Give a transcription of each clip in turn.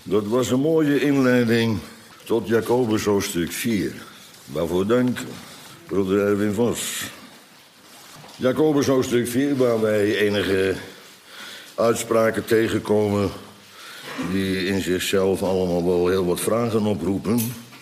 Dat was een mooie inleiding tot Jacobus hoofdstuk 4. Waarvoor dank, broeder Erwin Vos. Jacobus hoofdstuk 4, waar wij enige uitspraken tegenkomen die in zichzelf allemaal wel heel wat vragen oproepen.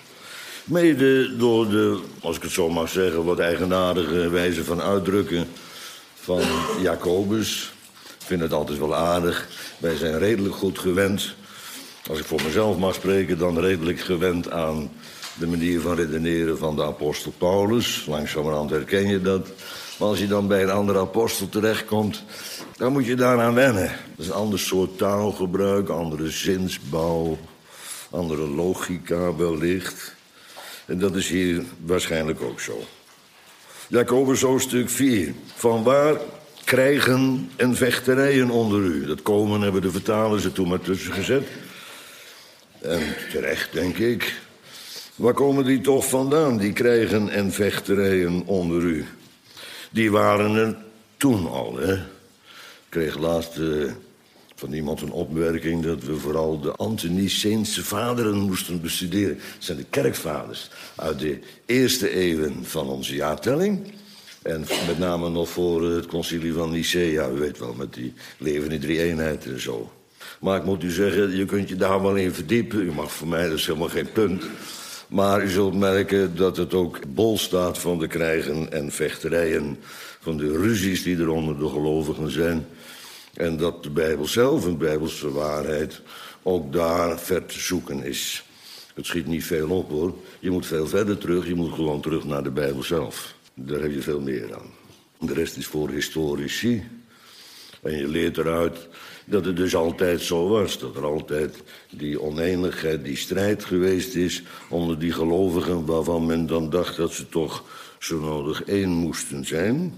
Mede door de, als ik het zo mag zeggen, wat eigenaardige wijze van uitdrukken van Jacobus. Ik vind het altijd wel aardig. Wij zijn redelijk goed gewend, als ik voor mezelf mag spreken, dan redelijk gewend aan de manier van redeneren van de apostel Paulus. Langzamerhand herken je dat. Maar als je dan bij een andere apostel terechtkomt, dan moet je daaraan wennen. Dat is een ander soort taalgebruik, andere zinsbouw, andere logica wellicht. En dat is hier waarschijnlijk ook zo. Jacobus hoofdstuk 4. Vanwaar krijgen en vechterijen onder u? Dat komen hebben de vertalers er toen maar tussen gezet. En terecht, denk ik. Waar komen die toch vandaan, die krijgen en vechterijen onder u? Die waren er toen al, hè. Ik kreeg laatst van iemand een opmerking dat we vooral de Antoniceense vaderen moesten bestuderen. Dat zijn de kerkvaders uit de eerste eeuwen van onze jaartelling. En met name nog voor het concilie van Nicea, u weet wel, met die levende drie-eenheid en zo. Maar ik moet u zeggen, je kunt je daar wel in verdiepen. U mag voor mij, dat is helemaal geen punt. Maar u zult merken dat het ook bol staat van de krijgen en vechterijen, van de ruzies die er onder de gelovigen zijn. En dat de Bijbel zelf, een Bijbelse waarheid, ook daar ver te zoeken is. Het schiet niet veel op, hoor. Je moet veel verder terug, je moet gewoon terug naar de Bijbel zelf. Daar heb je veel meer aan. De rest is voor historici. En je leert eruit dat het dus altijd zo was. Dat er altijd die oneenigheid, die strijd geweest is onder die gelovigen, waarvan men dan dacht dat ze toch zo nodig één moesten zijn.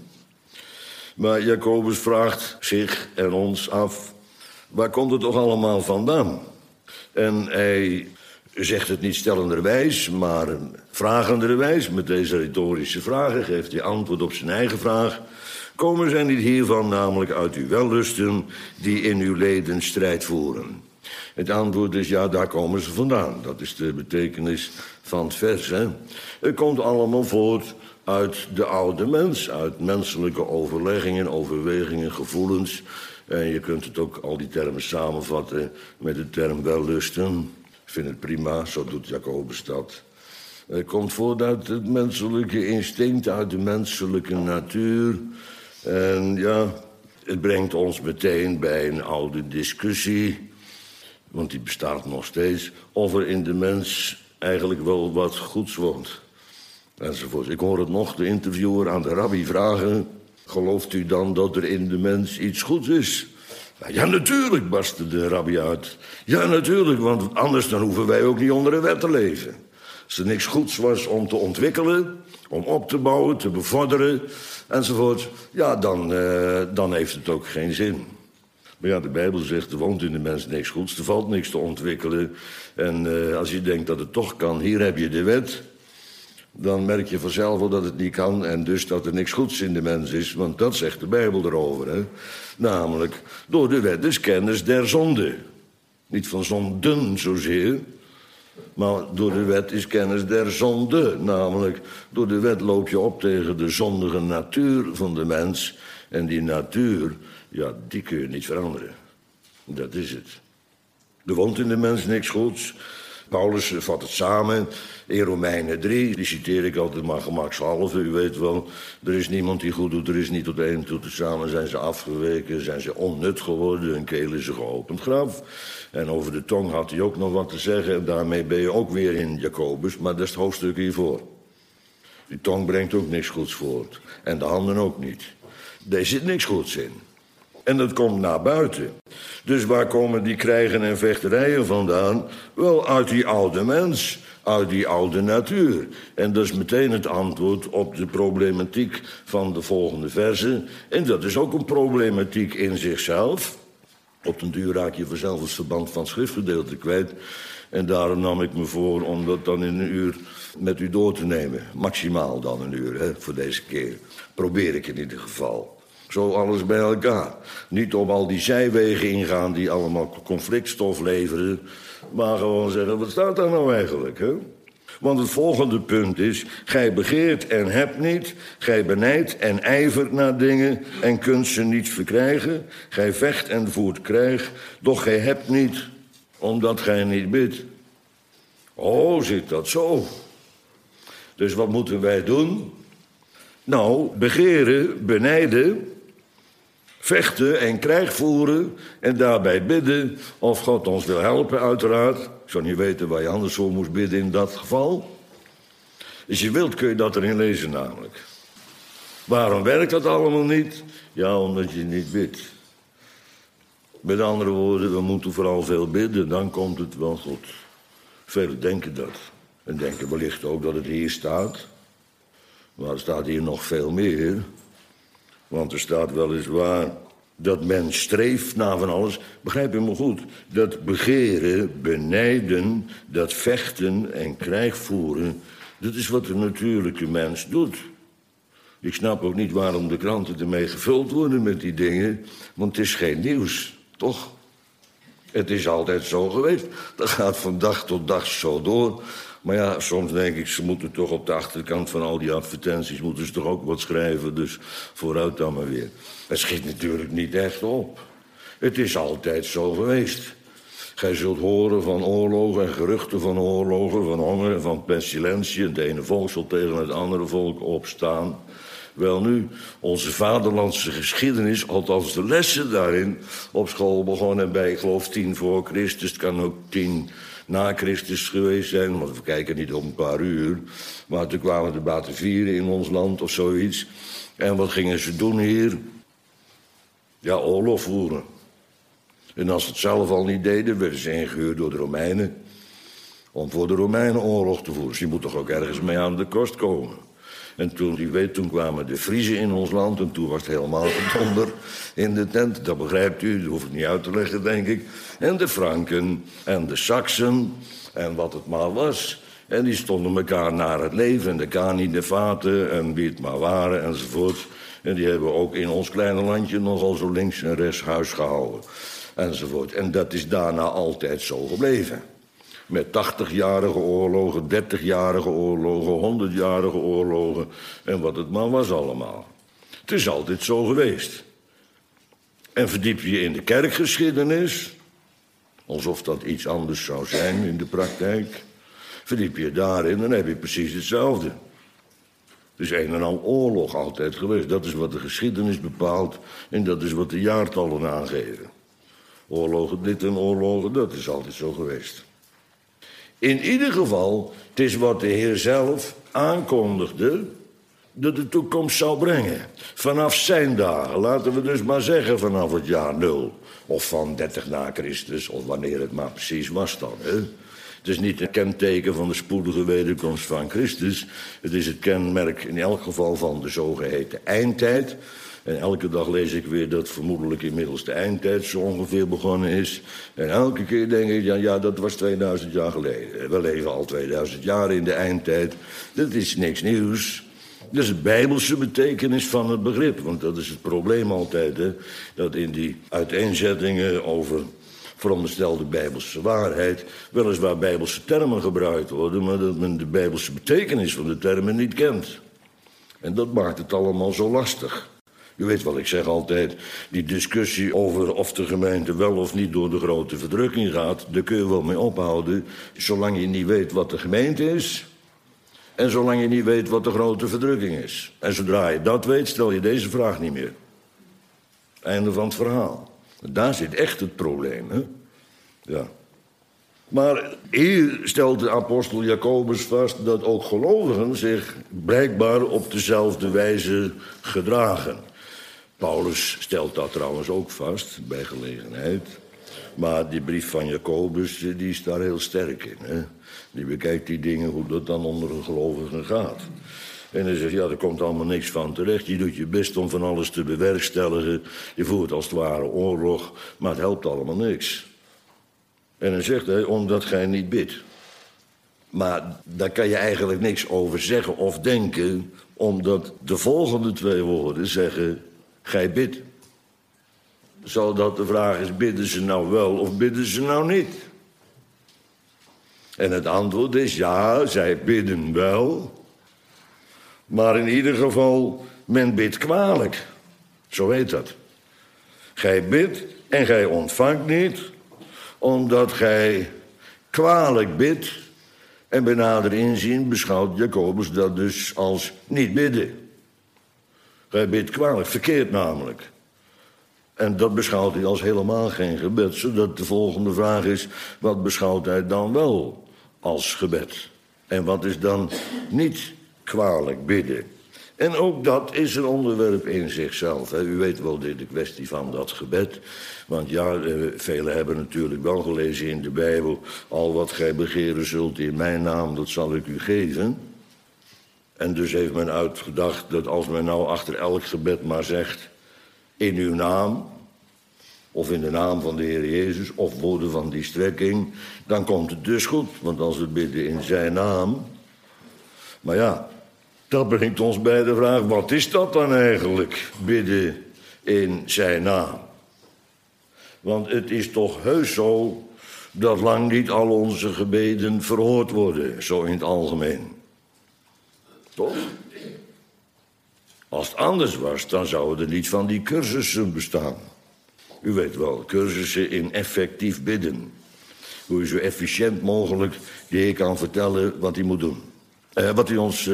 Maar Jacobus vraagt zich en ons af, waar komt het toch allemaal vandaan? En hij zegt het niet stellenderwijs, maar vragenderwijs. Met deze retorische vragen geeft hij antwoord op zijn eigen vraag. Komen zij niet hiervan, namelijk uit uw wellusten, die in uw leden strijd voeren? Het antwoord is, ja, daar komen ze vandaan. Dat is de betekenis van het vers, hè. Het komt allemaal voort uit de oude mens, uit menselijke overleggingen, overwegingen, gevoelens. En je kunt het ook, al die termen samenvatten met de term wellusten. Ik vind het prima, zo doet Jacobus dat. Het komt voort uit het menselijke instinct, uit de menselijke natuur. En ja, het brengt ons meteen bij een oude discussie, want die bestaat nog steeds, of er in de mens eigenlijk wel wat goeds woont. Enzovoort. Ik hoor het nog, de interviewer aan de rabbi vragen, gelooft u dan dat er in de mens iets goeds is? Ja, natuurlijk, barstte de rabbi uit. Ja, natuurlijk, want anders dan hoeven wij ook niet onder de wet te leven. Als er niks goeds was om te ontwikkelen, om op te bouwen, te bevorderen, enzovoort, ja, dan heeft het ook geen zin. Maar ja, de Bijbel zegt, er woont in de mens niks goeds, er valt niks te ontwikkelen. En als je denkt dat het toch kan, hier heb je de wet, dan merk je vanzelf wel dat het niet kan en dus dat er niks goeds in de mens is, want dat zegt de Bijbel erover, hè. Namelijk, door de wet is kennis der zonde. Niet van zonden zozeer, maar door de wet is kennis der zonde. Namelijk, door de wet loop je op tegen de zondige natuur van de mens. En die natuur, ja, die kun je niet veranderen. Dat is het. Er woont in de mens niks goeds. Paulus vat het samen in Romeinen 3. Die citeer ik altijd maar gemakshalve. U weet wel, er is niemand die goed doet, er is niet tot één toe. Samen zijn ze afgeweken, zijn ze onnut geworden. Hun keel is een geopend graf. En over de tong had hij ook nog wat te zeggen. En daarmee ben je ook weer in Jacobus, maar dat is het hoofdstuk hiervoor. Die tong brengt ook niks goeds voort. En de handen ook niet. Daar zit niks goeds in. En dat komt naar buiten. Dus waar komen die krijgen en vechterijen vandaan? Wel, uit die oude mens, uit die oude natuur. En dat is meteen het antwoord op de problematiek van de volgende versen. En dat is ook een problematiek in zichzelf. Op den duur raak je vanzelf het verband van het schriftgedeelte kwijt. En daarom nam ik me voor om dat dan in een uur met u door te nemen. Maximaal dan een uur, hè, voor deze keer. Probeer ik in ieder geval. Zo alles bij elkaar. Niet op al die zijwegen ingaan die allemaal conflictstof leveren, maar gewoon zeggen, wat staat daar nou eigenlijk, hè? Want het volgende punt is, gij begeert en hebt niet, gij benijdt en ijvert naar dingen en kunt ze niet verkrijgen. Gij vecht en voert krijg, doch gij hebt niet, omdat gij niet bidt. Oh, zit dat zo? Dus wat moeten wij doen? Nou, begeren, benijden, vechten en krijg voeren en daarbij bidden of God ons wil helpen, uiteraard. Ik zou niet weten waar je anders voor moest bidden in dat geval. Als je wilt kun je dat erin lezen namelijk. Waarom werkt dat allemaal niet? Ja, omdat je niet bidt. Met andere woorden, we moeten vooral veel bidden, dan komt het wel goed. Velen denken dat. En denken wellicht ook dat het hier staat. Maar er staat hier nog veel meer. Want er staat weliswaar dat men streeft naar van alles. Begrijp je me goed? Dat begeren, benijden, dat vechten en krijg voeren, dat is wat de natuurlijke mens doet. Ik snap ook niet waarom de kranten ermee gevuld worden met die dingen. Want het is geen nieuws, toch? Het is altijd zo geweest. Dat gaat van dag tot dag zo door. Maar ja, soms denk ik, ze moeten toch op de achterkant van al die advertenties moeten ze toch ook wat schrijven. Dus vooruit dan maar weer. Het schiet natuurlijk niet echt op. Het is altijd zo geweest. Gij zult horen van oorlogen en geruchten van oorlogen, van honger en van pestilentie. Het ene volk zal tegen het andere volk opstaan. Welnu, onze vaderlandse geschiedenis, althans de lessen daarin, op school begonnen bij, ik geloof, 10 voor Christus. Het kan ook 10 na Christus geweest zijn, want we kijken niet op een paar uur. Maar toen kwamen de Batavieren in ons land of zoiets. En wat gingen ze doen hier? Ja, oorlog voeren. En als ze het zelf al niet deden, werden ze ingehuurd door de Romeinen om voor de Romeinen oorlog te voeren. Dus die moet toch ook ergens mee aan de kost komen. En toen kwamen de Friezen in ons land en toen was het helemaal gedonder in de tent. Dat begrijpt u, dat hoef ik niet uit te leggen, denk ik. En de Franken en de Saksen en wat het maar was. En die stonden elkaar naar het leven en de kanie, de vaten en wie het maar waren enzovoort. En die hebben ook in ons kleine landje nogal zo links en rechts huis gehouden enzovoort. En dat is daarna altijd zo gebleven. Met 80-jarige oorlogen, 30-jarige oorlogen, 100-jarige oorlogen en wat het maar was allemaal. Het is altijd zo geweest. En verdiep je in de kerkgeschiedenis, alsof dat iets anders zou zijn in de praktijk. Verdiep je daarin, dan heb je precies hetzelfde. Het is een en al oorlog altijd geweest. Dat is wat de geschiedenis bepaalt en dat is wat de jaartallen aangeven. Oorlogen dit en oorlogen dat is altijd zo geweest. In ieder geval, het is wat de Heer zelf aankondigde dat de toekomst zou brengen. Vanaf zijn dagen, laten we dus maar zeggen vanaf het jaar 0. Of van 30 na Christus, of wanneer het maar precies was dan. Hè? Het is niet een kenteken van de spoedige wederkomst van Christus. Het is het kenmerk in elk geval van de zogeheten eindtijd. En elke dag lees ik weer dat vermoedelijk inmiddels de eindtijd zo ongeveer begonnen is. En elke keer denk ik, ja, dat was 2000 jaar geleden. We leven al 2000 jaar in de eindtijd. Dat is niks nieuws. Dat is de bijbelse betekenis van het begrip. Want dat is het probleem altijd, hè. Dat in die uiteenzettingen over veronderstelde bijbelse waarheid weliswaar bijbelse termen gebruikt worden, maar dat men de bijbelse betekenis van de termen niet kent. En dat maakt het allemaal zo lastig. U weet wat ik zeg altijd, die discussie over of de gemeente wel of niet door de grote verdrukking gaat, daar kun je wel mee ophouden, zolang je niet weet wat de gemeente is en zolang je niet weet wat de grote verdrukking is. En zodra je dat weet, stel je deze vraag niet meer. Einde van het verhaal. Daar zit echt het probleem, hè? Ja. Maar hier stelt de apostel Jacobus vast dat ook gelovigen zich blijkbaar op dezelfde wijze gedragen. Paulus stelt dat trouwens ook vast, bij gelegenheid. Maar die brief van Jacobus, die is daar heel sterk in. Hè? Die bekijkt die dingen, hoe dat dan onder een gelovige gaat. En hij zegt, ja, er komt allemaal niks van terecht. Je doet je best om van alles te bewerkstelligen. Je voert als het ware oorlog, maar het helpt allemaal niks. En dan zegt hij, omdat gij niet bidt. Maar daar kan je eigenlijk niks over zeggen of denken, omdat de volgende 2 woorden zeggen, gij bidt. Zodat de vraag is, bidden ze nou wel of bidden ze nou niet? En het antwoord is, ja, zij bidden wel. Maar in ieder geval, men bidt kwalijk. Zo heet dat. Gij bidt en gij ontvangt niet, omdat gij kwalijk bidt. En bij nader inzien beschouwt Jacobus dat dus als niet bidden. Gij bidt kwalijk, verkeerd namelijk. En dat beschouwt hij als helemaal geen gebed. Zodat de volgende vraag is, wat beschouwt hij dan wel als gebed? En wat is dan niet kwalijk bidden? En ook dat is een onderwerp in zichzelf. U weet wel de kwestie van dat gebed. Want ja, velen hebben natuurlijk wel gelezen in de Bijbel, al wat gij begeren zult in mijn naam, dat zal ik u geven. En dus heeft men uitgedacht dat als men nou achter elk gebed maar zegt, in uw naam, of in de naam van de Heer Jezus, of woorden van die strekking, dan komt het dus goed. Want als we bidden in zijn naam. Maar ja, dat brengt ons bij de vraag, wat is dat dan eigenlijk, bidden in zijn naam? Want het is toch heus zo dat lang niet al onze gebeden verhoord worden, zo in het algemeen. Toch? Als het anders was, dan zouden er niet van die cursussen bestaan. U weet wel, cursussen in effectief bidden. Hoe je zo efficiënt mogelijk de Heer kan vertellen wat hij moet doen. Wat hij ons...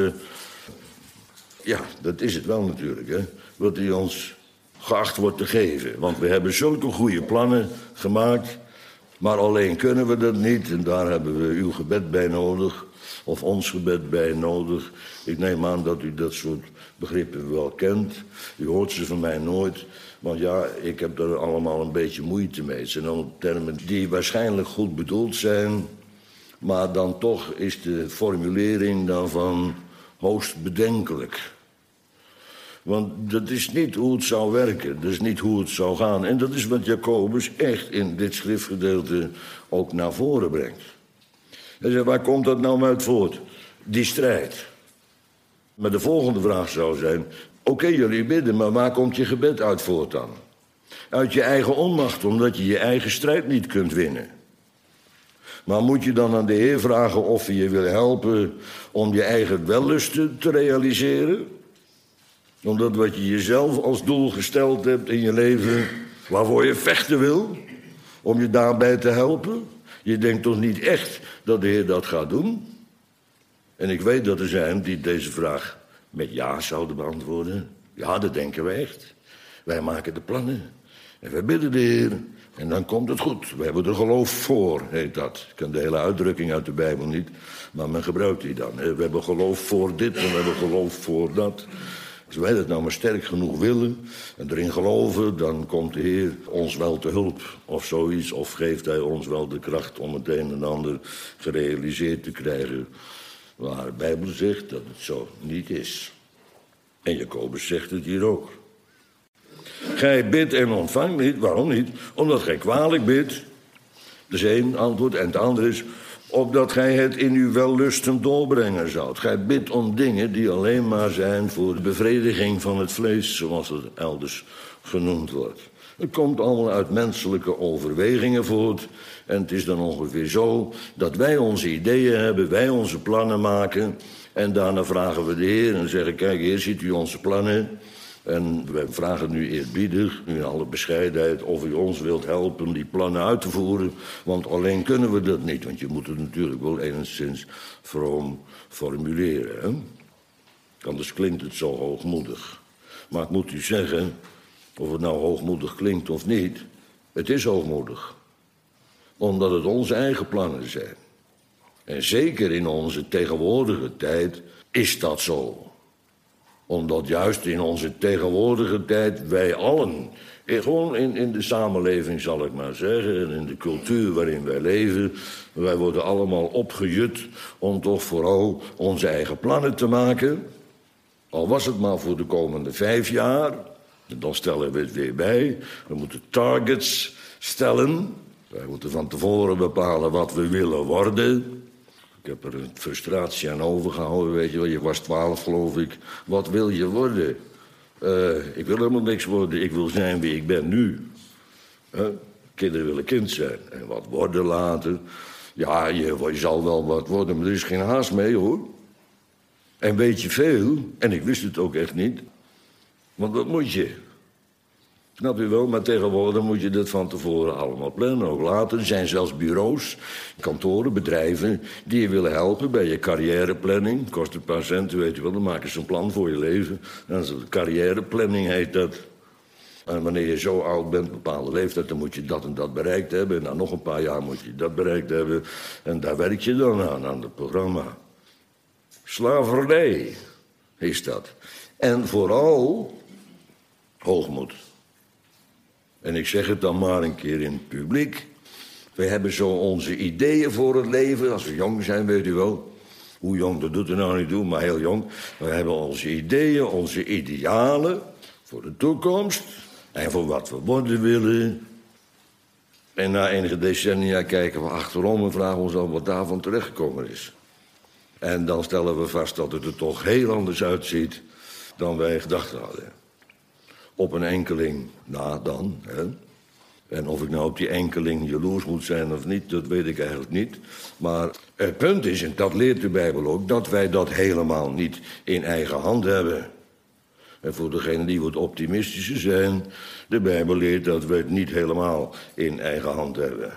ja, dat is het wel natuurlijk, hè. Wat hij ons geacht wordt te geven. Want we hebben zulke goede plannen gemaakt, maar alleen kunnen we dat niet. En daar hebben we uw gebed bij nodig, of ons gebed bij nodig. Ik neem aan dat u dat soort begrippen wel kent. U hoort ze van mij nooit, want ja, ik heb er allemaal een beetje moeite mee. Het zijn dan termen die waarschijnlijk goed bedoeld zijn, maar dan toch is de formulering daarvan hoogst bedenkelijk. Want dat is niet hoe het zou werken, dat is niet hoe het zou gaan. En dat is wat Jacobus echt in dit schriftgedeelte ook naar voren brengt. Hij zegt, waar komt dat nou uit voort? Die strijd. Maar de volgende vraag zou zijn, oké, jullie bidden, maar waar komt je gebed uit voort dan? Uit je eigen onmacht, omdat je je eigen strijd niet kunt winnen. Maar moet je dan aan de Heer vragen of hij je wil helpen om je eigen wellusten te realiseren? Omdat wat je jezelf als doel gesteld hebt in je leven, waarvoor je vechten wil, om je daarbij te helpen? Je denkt toch niet echt dat de Heer dat gaat doen? En ik weet dat er zijn die deze vraag met ja zouden beantwoorden. Ja, dat denken we echt. Wij maken de plannen en wij bidden de Heer en dan komt het goed. We hebben er geloof voor, heet dat. Ik ken de hele uitdrukking uit de Bijbel niet, maar men gebruikt die dan. We hebben geloof voor dit en we hebben geloof voor dat. Als wij dat nou maar sterk genoeg willen en erin geloven, dan komt de Heer ons wel te hulp of zoiets. Of geeft hij ons wel de kracht om het een en ander gerealiseerd te krijgen. Maar de Bijbel zegt dat het zo niet is. En Jacobus zegt het hier ook. Gij bidt en ontvangt niet. Waarom niet? Omdat gij kwalijk bidt. Dat is één antwoord. En het andere is, opdat gij het in uw wellusten doorbrengen zoudt. Gij bidt om dingen die alleen maar zijn voor de bevrediging van het vlees, zoals het elders genoemd wordt. Het komt allemaal uit menselijke overwegingen voort. En het is dan ongeveer zo dat wij onze ideeën hebben, wij onze plannen maken. En daarna vragen we de Heer en zeggen, kijk, Heer, ziet u onze plannen? En wij vragen nu eerbiedig, in alle bescheidenheid, of u ons wilt helpen die plannen uit te voeren. Want alleen kunnen we dat niet, want je moet het natuurlijk wel enigszins vroom formuleren. Hè? Anders klinkt het zo hoogmoedig. Maar ik moet u zeggen, of het nou hoogmoedig klinkt of niet, het is hoogmoedig. Omdat het onze eigen plannen zijn. En zeker in onze tegenwoordige tijd is dat zo. Omdat juist in onze tegenwoordige tijd wij allen, gewoon in de samenleving zal ik maar zeggen, en in de cultuur waarin wij leven, wij worden allemaal opgejut om toch vooral onze eigen plannen te maken. Al was het maar voor de komende 5 jaar, en dan stellen we het weer bij. We moeten targets stellen. Wij moeten van tevoren bepalen wat we willen worden. Ik heb er een frustratie aan overgehouden, weet je wel. Je was 12, geloof ik. Wat wil je worden? Ik wil helemaal niks worden, ik wil zijn wie ik ben nu. Kinderen willen kind zijn en wat worden later. Ja, je zal wel wat worden, maar er is geen haast mee, hoor. En weet je veel, en ik wist het ook echt niet. Want wat moet je? Snap je wel, maar tegenwoordig moet je dat van tevoren allemaal plannen. Ook later zijn zelfs bureaus, kantoren, bedrijven die je willen helpen bij je carrièreplanning. Kost een paar centen, weet je wel, dan maken ze een plan voor je leven. En carrièreplanning heet dat. En wanneer je zo oud bent, een bepaalde leeftijd, dan moet je dat en dat bereikt hebben. En na nog een paar jaar moet je dat bereikt hebben. En daar werk je dan aan het programma. Slavernij is dat. En vooral hoogmoed. En ik zeg het dan maar een keer in het publiek. We hebben zo onze ideeën voor het leven. Als we jong zijn, weet u wel. Hoe jong, dat doet er nou niet toe, maar heel jong. We hebben onze ideeën, onze idealen voor de toekomst. En voor wat we worden willen. En na enige decennia kijken we achterom en vragen ons dan wat daarvan terechtgekomen is. En dan stellen we vast dat het er toch heel anders uitziet dan wij gedacht hadden. Op een enkeling na dan. Hè. En of ik nou op die enkeling jaloers moet zijn of niet, dat weet ik eigenlijk niet. Maar het punt is, en dat leert de Bijbel ook, dat wij dat helemaal niet in eigen hand hebben. En voor degenen die wat optimistischer zijn, de Bijbel leert dat we het niet helemaal in eigen hand hebben.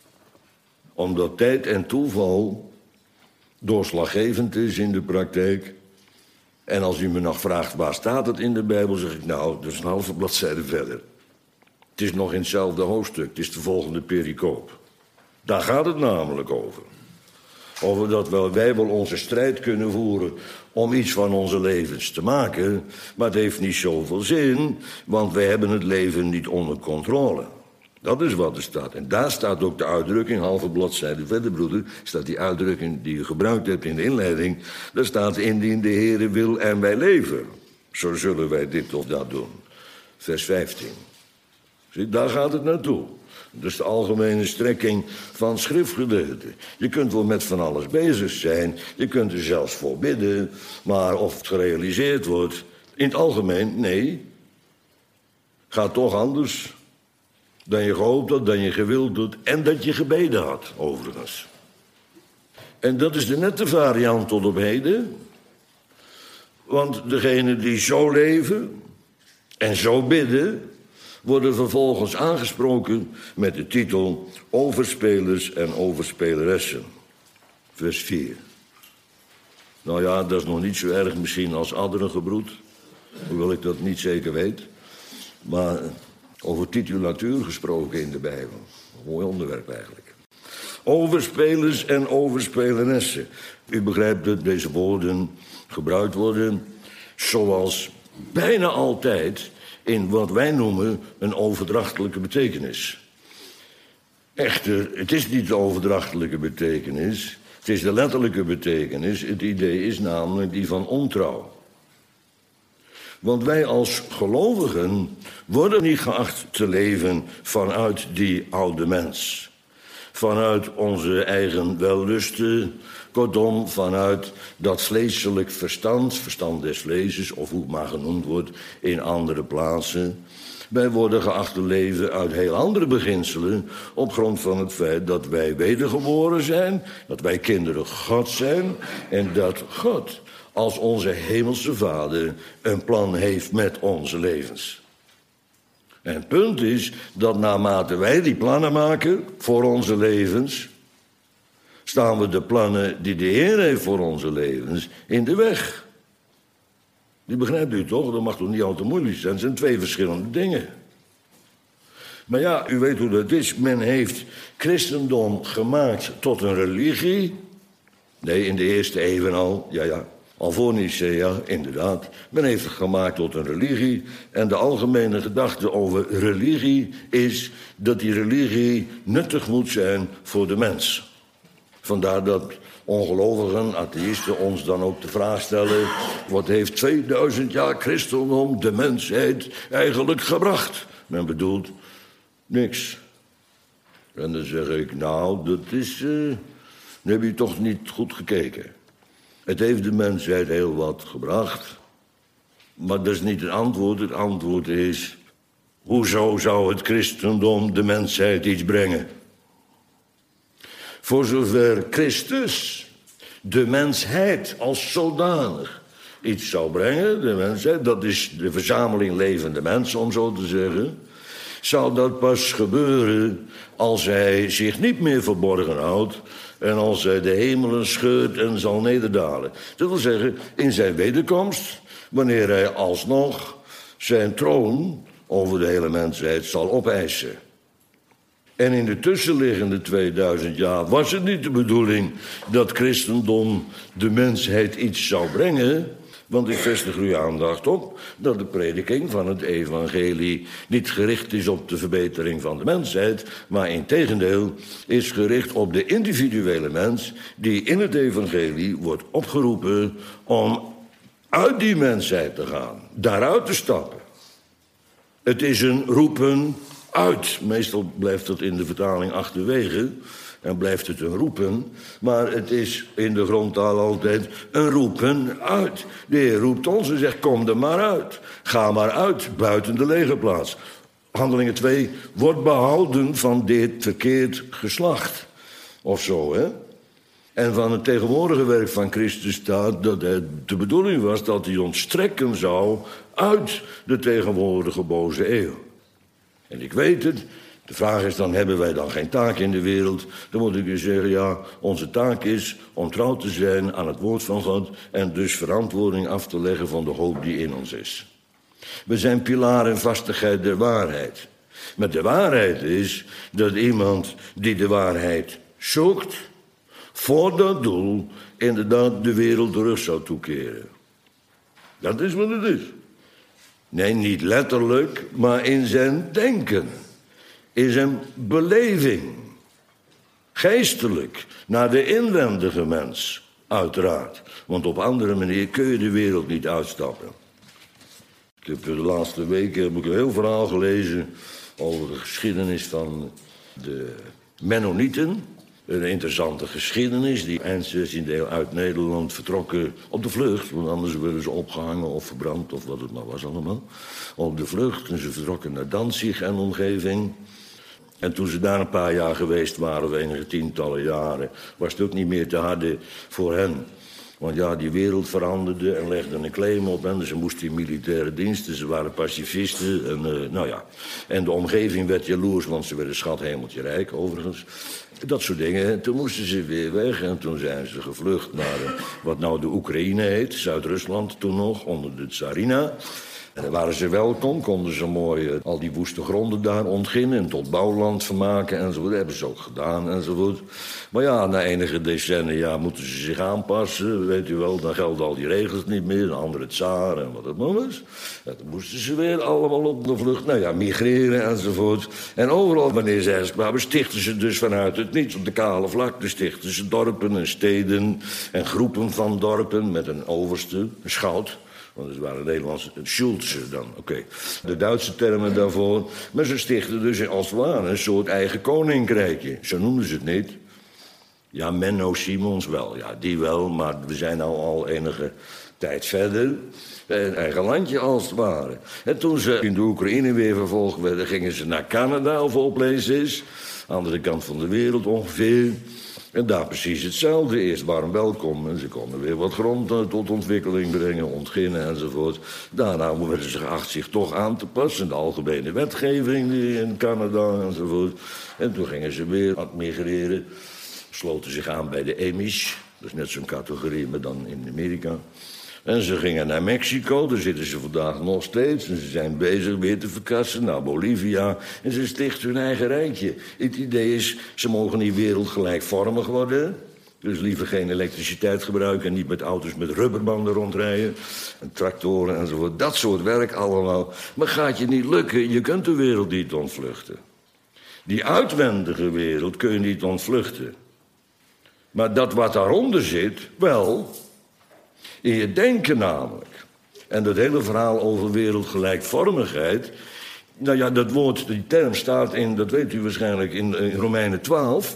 Omdat tijd en toeval doorslaggevend is in de praktijk. En als u me nog vraagt, waar staat het in de Bijbel, zeg ik, nou, dat is een halve bladzijde verder. Het is nog in hetzelfde hoofdstuk, het is de volgende pericoop. Daar gaat het namelijk over. Over dat wij wel onze strijd kunnen voeren om iets van onze levens te maken. Maar het heeft niet zoveel zin, want wij hebben het leven niet onder controle. Dat is wat er staat. En daar staat ook de uitdrukking, halve bladzijde verder, broeder, staat die uitdrukking die u gebruikt hebt in de inleiding. Daar staat, indien de Heere wil en wij leven, zo zullen wij dit of dat doen. Vers 15. Zie, daar gaat het naartoe. Dus de algemene strekking van schriftgedeelte. Je kunt wel met van alles bezig zijn. Je kunt er zelfs voor bidden. Maar of het gerealiseerd wordt, in het algemeen, nee. Gaat toch anders dan je gehoopt had, dan je gewild had en dat je gebeden had, overigens. En dat is de nette variant tot op heden. Want degenen die zo leven en zo bidden, worden vervolgens aangesproken met de titel overspelers en overspeleressen. Vers 4. Nou ja, dat is nog niet zo erg misschien als adderengebroed, hoewel ik dat niet zeker weet. Maar over titulatuur gesproken in de Bijbel. Een mooi onderwerp eigenlijk. Overspelers en overspeleressen. U begrijpt dat deze woorden gebruikt worden zoals bijna altijd in wat wij noemen een overdrachtelijke betekenis. Echter, het is niet de overdrachtelijke betekenis, het is de letterlijke betekenis. Het idee is namelijk die van ontrouw. Want wij als gelovigen worden niet geacht te leven vanuit die oude mens. Vanuit onze eigen wellusten, kortom vanuit dat vleeselijk verstand des vleesjes, of hoe het maar genoemd wordt in andere plaatsen. Wij worden geacht te leven uit heel andere beginselen op grond van het feit dat wij wedergeboren zijn, dat wij kinderen Gods zijn en dat God als onze hemelse Vader een plan heeft met onze levens. En het punt is dat naarmate wij die plannen maken voor onze levens, staan we de plannen die de Heer heeft voor onze levens in de weg. Die begrijpt u toch? Dat mag toch niet al te moeilijk zijn. Het zijn twee verschillende dingen. Maar ja, u weet hoe dat is. Men heeft christendom gemaakt tot een religie. Nee, in de eerste eeuwen al. Ja. Al voor Nicea, inderdaad. Men heeft het gemaakt tot een religie. En de algemene gedachte over religie is dat die religie nuttig moet zijn voor de mens. Vandaar dat ongelovigen, atheïsten ons dan ook de vraag stellen: wat heeft 2000 jaar christendom de mensheid eigenlijk gebracht? Men bedoelt niks. En dan zeg ik, nou, dat is, dan heb je toch niet goed gekeken. Het heeft de mensheid heel wat gebracht. Maar dat is niet het antwoord. Het antwoord is: hoezo zou het christendom de mensheid iets brengen? Voor zover Christus de mensheid als zodanig iets zou brengen, de mensheid, dat is de verzameling levende mensen, om zo te zeggen, zou dat pas gebeuren als hij zich niet meer verborgen houdt en als hij de hemelen scheurt en zal nederdalen. Dat wil zeggen, in zijn wederkomst, wanneer hij alsnog zijn troon over de hele mensheid zal opeisen. En in de tussenliggende 2000 jaar was het niet de bedoeling dat christendom de mensheid iets zou brengen. Want ik vestig uw aandacht op dat de prediking van het evangelie niet gericht is op de verbetering van de mensheid, maar integendeel is gericht op de individuele mens die in het evangelie wordt opgeroepen om uit die mensheid te gaan, daaruit te stappen. Het is een roepen uit. Meestal blijft dat in de vertaling achterwege en blijft het een roepen, maar het is in de grondtaal altijd een roepen uit. De Heer roept ons en zegt: kom er maar uit. Ga maar uit, buiten de legerplaats. Handelingen 2, wordt behouden van dit verkeerd geslacht. Of zo, hè? En van het tegenwoordige werk van Christus staat dat het de bedoeling was dat hij ons trekken zou uit de tegenwoordige boze eeuw. En ik weet het. De vraag is dan, hebben wij dan geen taak in de wereld? Dan moet ik u zeggen, ja, onze taak is om trouw te zijn aan het woord van God en dus verantwoording af te leggen van de hoop die in ons is. We zijn pilaar en vastigheid der waarheid. Maar de waarheid is dat iemand die de waarheid zoekt, voor dat doel inderdaad de wereld de rug zou toekeren. Dat is wat het is. Nee, niet letterlijk, maar in zijn denken. In zijn beleving. Geestelijk. Naar de inwendige mens, uiteraard. Want op andere manier kun je de wereld niet uitstappen. Ik heb de laatste weken een heel verhaal gelezen over de geschiedenis van de Mennonieten. Een interessante geschiedenis die eind 16e eeuw uit Nederland vertrokken op de vlucht. Want anders werden ze opgehangen of verbrand of wat het maar was allemaal. Op de vlucht en ze vertrokken naar Danzig en omgeving. En toen ze daar een paar jaar geweest waren, enige tientallen jaren, was het ook niet meer te harde voor hen. Want ja, die wereld veranderde en legde een claim op hen. Ze moesten in militaire diensten, ze waren pacifisten. En, en de omgeving werd jaloers, want ze werden schat hemeltje rijk, overigens. Dat soort dingen. En toen moesten ze weer weg en toen zijn ze gevlucht naar wat nou de Oekraïne heet, Zuid-Rusland toen nog, onder de Tsarina. En dan waren ze welkom, konden ze mooi al die woeste gronden daar ontginnen en tot bouwland vermaken enzovoort. Dat hebben ze ook gedaan enzovoort. Maar ja, na enige decennia moeten ze zich aanpassen, weet u wel. Dan gelden al die regels niet meer, een andere tsaar en wat het maar was. En dan moesten ze weer allemaal op de vlucht, migreren enzovoort. En overal wanneer ze ergens kwamen, stichten ze dus vanuit het niets op de kale vlakte. Stichten ze dorpen en steden en groepen van dorpen met een overste, een schout. Want het waren Nederlandse Schulze dan, oké. De Duitse termen daarvoor. Maar ze stichten dus als het ware een soort eigen koninkrijkje. Zo noemden ze het niet. Ja, Menno Simons wel. Ja, die wel, maar we zijn nou al enige tijd verder. Een eigen landje als het ware. En toen ze in de Oekraïne weer vervolgd werden, gingen ze naar Canada of all places. Andere kant van de wereld ongeveer. En daar precies hetzelfde. Eerst warm welkom en ze konden weer wat grond tot ontwikkeling brengen, ontginnen enzovoort. Daarna werden ze geacht zich toch aan te passen. De algemene wetgeving die in Canada enzovoort. En toen gingen ze weer migreren. Sloten zich aan bij de Amish. Dat is net zo'n categorie, maar dan in Amerika. En ze gingen naar Mexico, daar zitten ze vandaag nog steeds. En ze zijn bezig weer te verkassen naar Bolivia. En ze stichten hun eigen rijtje. Het idee is, ze mogen niet wereldgelijkvormig worden. Dus liever geen elektriciteit gebruiken en niet met auto's met rubberbanden rondrijden. En tractoren enzovoort. Dat soort werk allemaal. Maar gaat je niet lukken, je kunt de wereld niet ontvluchten. Die uitwendige wereld kun je niet ontvluchten. Maar dat wat daaronder zit, wel. In je denken namelijk. En dat hele verhaal over wereldgelijkvormigheid. Nou ja, dat woord, die term staat in, dat weet u waarschijnlijk, in Romeinen 12.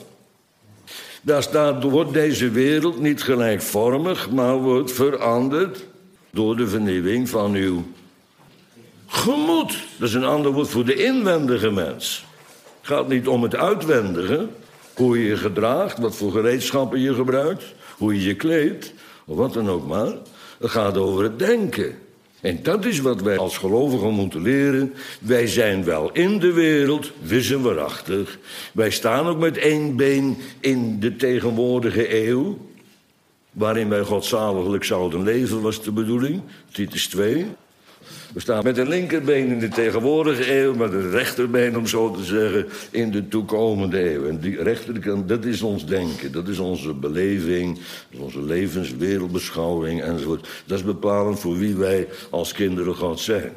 Daar staat, wordt deze wereld niet gelijkvormig, maar wordt veranderd door de vernieuwing van uw gemoed. Dat is een ander woord voor de inwendige mens. Het gaat niet om het uitwendige, hoe je je gedraagt, wat voor gereedschappen je gebruikt, hoe je je kleedt, of wat dan ook maar. Het gaat over het denken. En dat is wat wij als gelovigen moeten leren. Wij zijn wel in de wereld, wissen waarachtig. Wij staan ook met één been in de tegenwoordige eeuw, waarin wij godzaliglijk zouden leven, was de bedoeling. Titus 2. We staan met een linkerbeen in de tegenwoordige eeuw, met een rechterbeen, om zo te zeggen, in de toekomende eeuw. En die rechterkant, dat is ons denken, dat is onze beleving, dat is onze levenswereldbeschouwing enzovoort. Dat is bepalend voor wie wij als kinderen God zijn.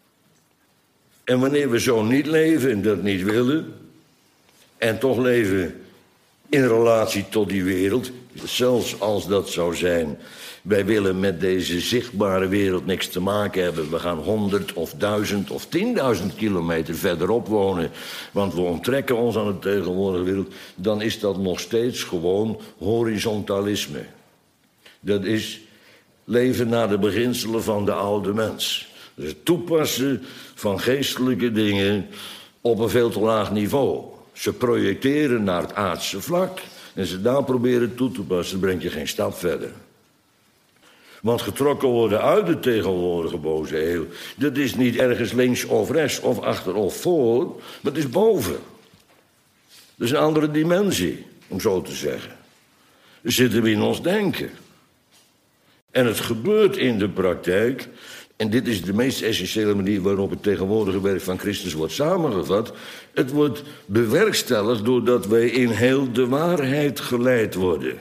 En wanneer we zo niet leven en dat niet willen, en toch leven in relatie tot die wereld, zelfs als dat zou zijn, wij willen met deze zichtbare wereld niks te maken hebben. We gaan 100 of 1000 of 10.000 kilometer verderop wonen, want we onttrekken ons aan de tegenwoordige wereld. Dan is dat nog steeds gewoon horizontalisme. Dat is leven naar de beginselen van de oude mens. Dus het toepassen van geestelijke dingen op een veel te laag niveau. Ze projecteren naar het aardse vlak en ze daar proberen toe te passen, dan breng je geen stap verder. Want getrokken worden uit de tegenwoordige boze eeuw, dat is niet ergens links of rechts of achter of voor, maar het is boven. Dat is een andere dimensie, om zo te zeggen. Dan zitten we in ons denken. En het gebeurt in de praktijk, en dit is de meest essentiële manier waarop het tegenwoordige werk van Christus wordt samengevat. Het wordt bewerkstelligd doordat wij in heel de waarheid geleid worden.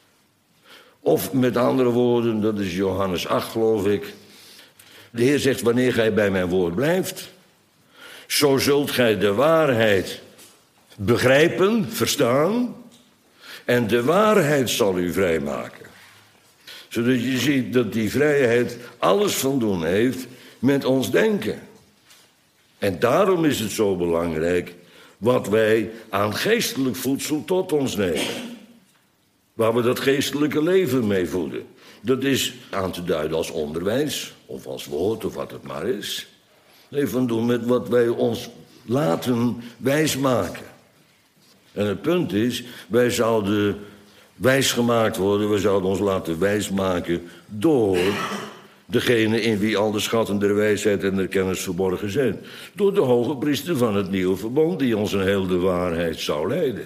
Of met andere woorden, dat is Johannes 8, geloof ik. De Heer zegt, wanneer gij bij mijn woord blijft, zo zult gij de waarheid begrijpen, verstaan, en de waarheid zal u vrijmaken. Zodat je ziet dat die vrijheid alles van doen heeft met ons denken. En daarom is het zo belangrijk wat wij aan geestelijk voedsel tot ons nemen. Waar we dat geestelijke leven mee voeden. Dat is aan te duiden als onderwijs, of als woord, of wat het maar is. Heeft van doen met wat wij ons laten wijsmaken. En het punt is, wij zouden wijsgemaakt worden, we zouden ons laten wijsmaken door degene in wie al de schatten der wijsheid en der kennis verborgen zijn. Door de hoge priester van het nieuwe verbond, die ons in heel de waarheid zou leiden.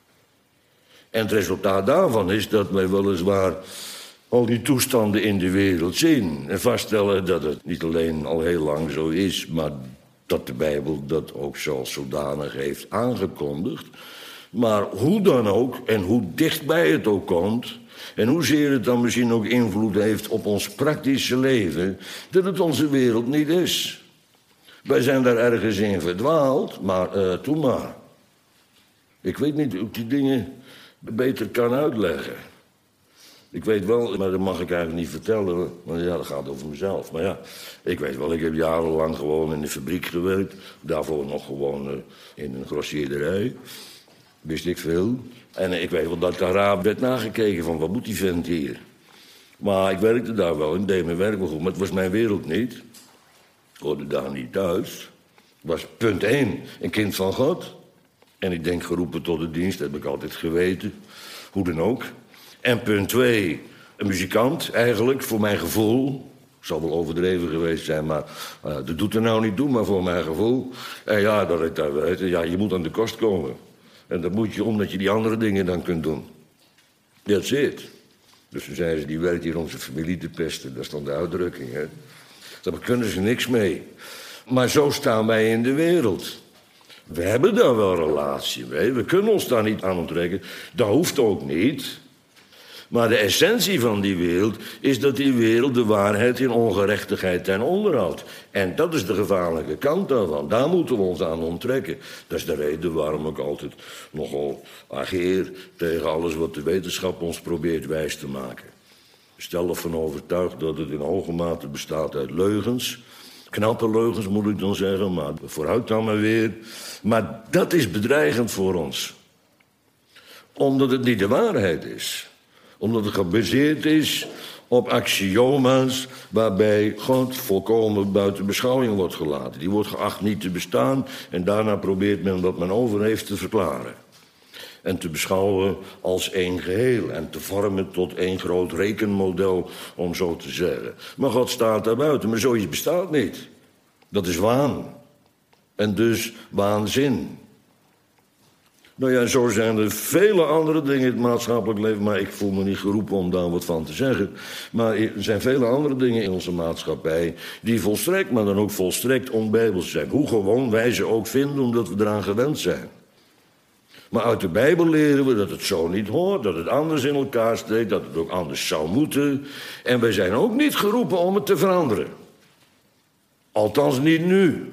En het resultaat daarvan is dat wij weliswaar al die toestanden in de wereld zien en vaststellen dat het niet alleen al heel lang zo is, maar dat de Bijbel dat ook zoals zodanig heeft aangekondigd. Maar hoe dan ook en hoe dichtbij het ook komt, en hoezeer het dan misschien ook invloed heeft op ons praktische leven, dat het onze wereld niet is. Wij zijn daar ergens in verdwaald, maar toen maar. Ik weet niet hoe ik die dingen beter kan uitleggen. Ik weet wel, maar dat mag ik eigenlijk niet vertellen, want ja, dat gaat over mezelf. Maar ja, ik weet wel, ik heb jarenlang gewoon in de fabriek gewerkt. Daarvoor nog gewoon in een grossierderij. Wist ik veel. En ik weet wel dat daar raar werd nagekeken van, wat moet die vent hier? Maar ik werkte daar wel en deed mijn werk wel goed, maar het was mijn wereld niet. Ik hoorde daar niet thuis. Ik was punt 1, een kind van God. En ik denk geroepen tot de dienst, dat heb ik altijd geweten. Hoe dan ook. En punt 2, een muzikant eigenlijk, voor mijn gevoel. Zal wel overdreven geweest zijn, maar dat doet er nou niet toe, maar voor mijn gevoel. En ja, dat ik daar weet, ja, je moet aan de kost komen. En dat moet je omdat je die andere dingen dan kunt doen. That's it. Dus toen zeiden ze, die werkt hier om zijn familie te pesten. Dat is dan de uitdrukking, hè. Daar kunnen ze niks mee. Maar zo staan wij in de wereld. We hebben daar wel relatie mee. We kunnen ons daar niet aan onttrekken. Dat hoeft ook niet. Maar de essentie van die wereld is dat die wereld de waarheid in ongerechtigheid ten onder houdt. En dat is de gevaarlijke kant daarvan. Daar moeten we ons aan onttrekken. Dat is de reden waarom ik altijd nogal ageer tegen alles wat de wetenschap ons probeert wijs te maken. Stel ervan overtuigd dat het in hoge mate bestaat uit leugens. Knappe leugens moet ik dan zeggen, maar vooruit dan maar weer. Maar dat is bedreigend voor ons. Omdat het niet de waarheid is. Omdat het gebaseerd is op axioma's waarbij God volkomen buiten beschouwing wordt gelaten. Die wordt geacht niet te bestaan en daarna probeert men wat men over heeft te verklaren. En te beschouwen als één geheel en te vormen tot één groot rekenmodel, om zo te zeggen. Maar God staat daar buiten, maar zoiets bestaat niet. Dat is waan. En dus waanzin. Nou ja, zo zijn er vele andere dingen in het maatschappelijk leven, maar ik voel me niet geroepen om daar wat van te zeggen. Maar er zijn vele andere dingen in onze maatschappij die volstrekt, maar dan ook volstrekt onbijbels zijn. Hoe gewoon wij ze ook vinden, omdat we eraan gewend zijn. Maar uit de Bijbel leren we dat het zo niet hoort, dat het anders in elkaar steekt, dat het ook anders zou moeten. En wij zijn ook niet geroepen om het te veranderen. Althans niet nu.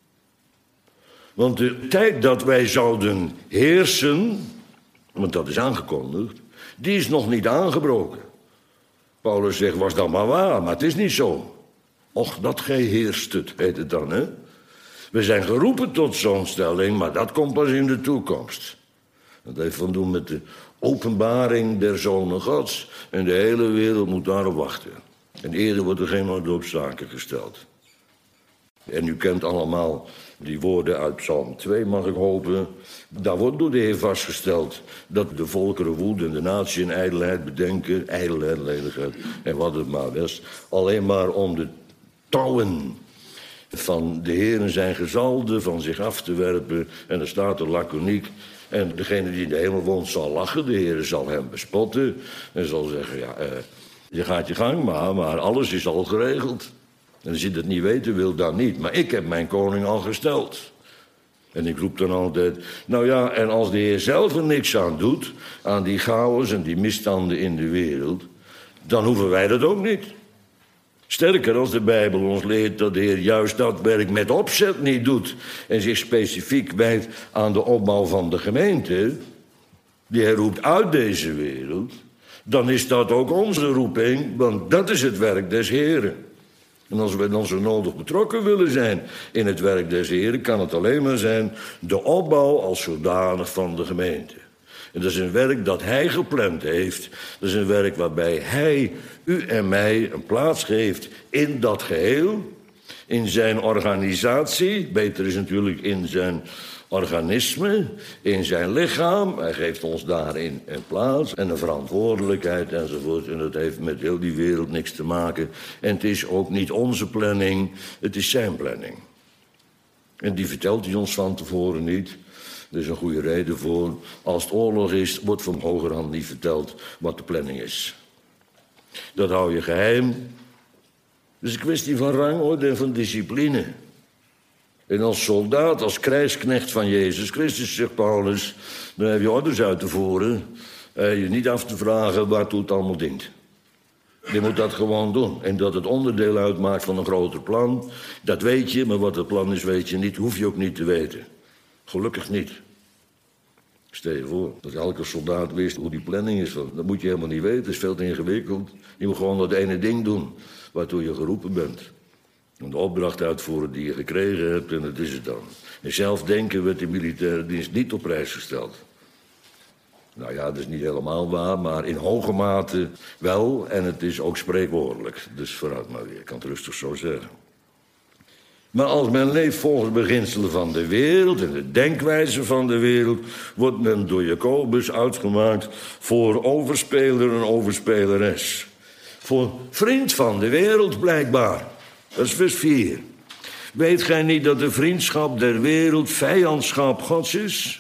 Want de tijd dat wij zouden heersen, want dat is aangekondigd, die is nog niet aangebroken. Paulus zegt, was dat maar waar, maar het is niet zo. Och, dat gij heerst het, heet het dan, hè? We zijn geroepen tot zo'n stelling, maar dat komt pas in de toekomst. Dat heeft van doen met de openbaring der zonen Gods. En de hele wereld moet daarop wachten. En eerder wordt er geen orde op zaken gesteld. En u kent allemaal die woorden uit Psalm 2, mag ik hopen. Daar wordt door de Heer vastgesteld dat de volkeren woeden en de natie in ijdelheid bedenken. Ijdelheid, ledigheid en wat het maar is. Alleen maar om de touwen van de Heer en zijn gezalden van zich af te werpen. En dan staat er laconiek. En degene die in de hemel woont zal lachen. De Heer zal hem bespotten. En zal zeggen, ja, je gaat je gang maar alles is al geregeld. En als je dat niet weten wil, dan niet. Maar ik heb mijn koning al gesteld. En ik roep dan altijd, nou ja, en als de Heer zelf er niks aan doet, aan die chaos en die misstanden in de wereld, dan hoeven wij dat ook niet. Sterker, als de Bijbel ons leert dat de Heer juist dat werk met opzet niet doet en zich specifiek wijdt aan de opbouw van de gemeente, die Hij roept uit deze wereld, dan is dat ook onze roeping, want dat is het werk des Heeren. En als we dan zo nodig betrokken willen zijn in het werk des Heeren, kan het alleen maar zijn de opbouw als zodanig van de gemeente. En dat is een werk dat Hij gepland heeft. Dat is een werk waarbij Hij u en mij een plaats geeft in dat geheel, in zijn organisatie, beter is natuurlijk in zijn organisme, in zijn lichaam. Hij geeft ons daarin een plaats en een verantwoordelijkheid enzovoort. En dat heeft met heel die wereld niks te maken. En het is ook niet onze planning, het is zijn planning. En die vertelt hij ons van tevoren niet. Er is een goede reden voor. Als het oorlog is, wordt van hogerhand niet verteld wat de planning is. Dat hou je geheim. Het is een kwestie van rangorde en van discipline. En als soldaat, als krijgsknecht van Jezus Christus, zegt Paulus, dan heb je orders uit te voeren. Je niet af te vragen waartoe het allemaal dient. Je moet dat gewoon doen. En dat het onderdeel uitmaakt van een groter plan, dat weet je. Maar wat het plan is, weet je niet. Hoef je ook niet te weten. Gelukkig niet. Stel je voor dat elke soldaat wist hoe die planning is. Dat moet je helemaal niet weten. Het is veel te ingewikkeld. Je moet gewoon dat ene ding doen waartoe je geroepen bent. En de opdracht uitvoeren die je gekregen hebt, en dat is het dan. En zelf denken werd de militaire dienst niet op prijs gesteld. Nou ja, dat is niet helemaal waar, maar in hoge mate wel. En het is ook spreekwoordelijk. Dus vooruit maar weer, ik kan het rustig zo zeggen. Maar als men leeft volgens de beginselen van de wereld en de denkwijze van de wereld, wordt men door Jacobus uitgemaakt voor overspeler en overspeleres. Voor vriend van de wereld blijkbaar. Dat is vers 4. Weet gij niet dat de vriendschap der wereld vijandschap Gods is?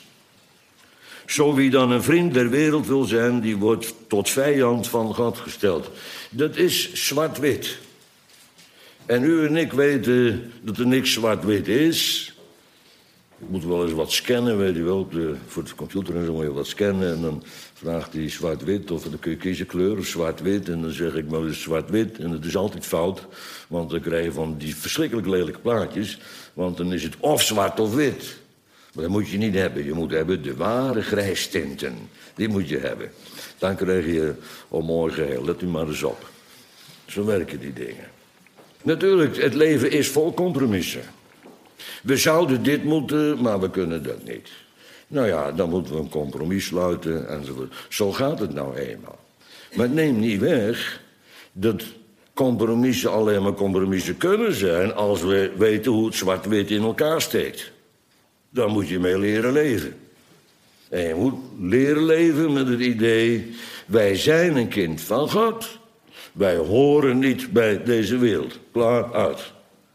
Zo wie dan een vriend der wereld wil zijn, die wordt tot vijand van God gesteld. Dat is zwart-wit. En u en ik weten dat er niks zwart-wit is. Je moet wel eens wat scannen, weet je wel. Voor de computer en zo moet je wat scannen. En dan vraagt hij zwart-wit, of dan kun je kiezen kleur, zwart-wit. En dan zeg ik, maar het is zwart-wit. En het is altijd fout, want dan krijg je van die verschrikkelijk lelijke plaatjes. Want dan is het of zwart of wit. Maar dat moet je niet hebben. Je moet hebben de ware grijstinten. Die moet je hebben. Dan krijg je een mooi geheel. Let u maar eens op. Zo werken die dingen. Natuurlijk, het leven is vol compromissen. We zouden dit moeten, maar we kunnen dat niet. Nou ja, dan moeten we een compromis sluiten enzovoort. Zo gaat het nou eenmaal. Maar het neemt niet weg dat compromissen alleen maar compromissen kunnen zijn als we weten hoe het zwart-wit in elkaar steekt. Dan moet je mee leren leven. En je moet leren leven met het idee, wij zijn een kind van God. Wij horen niet bij deze wereld. Klaar, uit.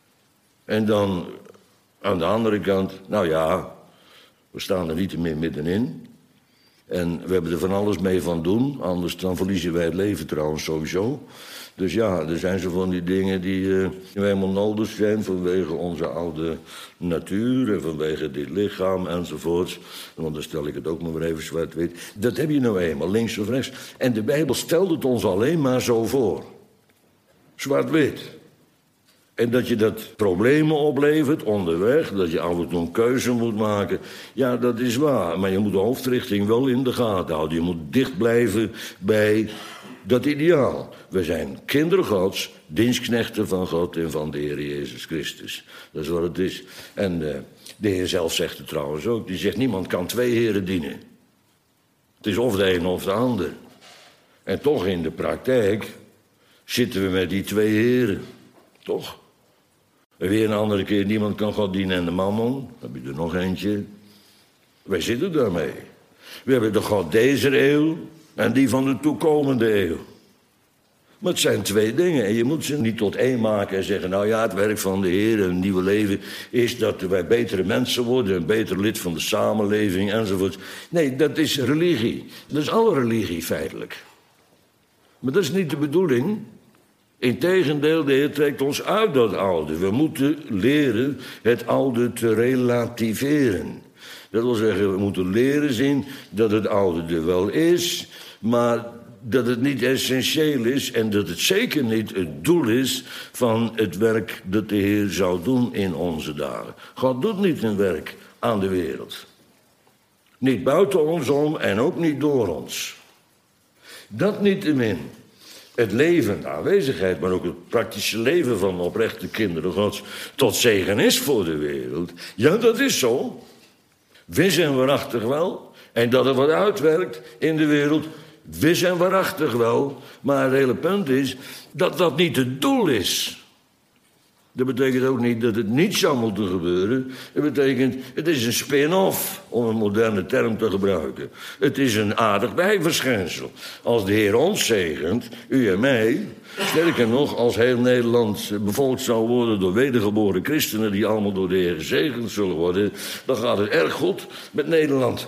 En dan aan de andere kant, nou ja, we staan er niet meer middenin. En we hebben er van alles mee van doen, anders dan verliezen wij het leven trouwens sowieso. Dus ja, er zijn zo van die dingen die helemaal nodig zijn vanwege onze oude natuur en vanwege dit lichaam enzovoort. Want dan stel ik het ook maar weer even zwart-wit. Dat heb je nou eenmaal, links of rechts. En de Bijbel stelt het ons alleen maar zo voor. Zwart-wit. En dat je dat problemen oplevert onderweg, dat je af en toe een keuze moet maken. Ja, dat is waar, maar je moet de hoofdrichting wel in de gaten houden. Je moet dicht blijven bij dat ideaal. We zijn kinderen Gods, dienstknechten van God en van de Heer Jezus Christus. Dat is wat het is. En de Heer zelf zegt het trouwens ook. Die zegt, niemand kan twee heren dienen. Het is of de een of de ander. En toch in de praktijk zitten we met die twee heren. Toch? En weer een andere keer, niemand kan God dienen en de mammon. Dan heb je er nog eentje. Wij zitten daarmee. We hebben de God deze eeuw en die van de toekomende eeuw. Maar het zijn twee dingen en je moet ze niet tot één maken en zeggen, nou ja, het werk van de Heer en het nieuwe leven is dat wij betere mensen worden, een beter lid van de samenleving enzovoort. Nee, dat is religie. Dat is alle religie feitelijk. Maar dat is niet de bedoeling. Integendeel, de Heer trekt ons uit dat oude. We moeten leren het oude te relativeren. Dat wil zeggen, we moeten leren zien dat het oude er wel is, maar dat het niet essentieel is en dat het zeker niet het doel is van het werk dat de Heer zou doen in onze dagen. God doet niet een werk aan de wereld. Niet buiten ons om en ook niet door ons. Dat niettemin. Het leven, de aanwezigheid, maar ook het praktische leven van oprechte kinderen Gods tot zegen is voor de wereld. Ja, dat is zo. Wis en waarachtig wel. En dat het wat uitwerkt in de wereld, wis en waarachtig wel. Maar het hele punt is dat dat niet het doel is. Dat betekent ook niet dat het niet zou moeten gebeuren. Het betekent, het is een spin-off, om een moderne term te gebruiken. Het is een aardig bijverschijnsel. Als de Heer ons zegent, u en mij, sterker nog, als heel Nederland bevolkt zou worden door wedergeboren christenen die allemaal door de Heer gezegend zullen worden, dan gaat het erg goed met Nederland.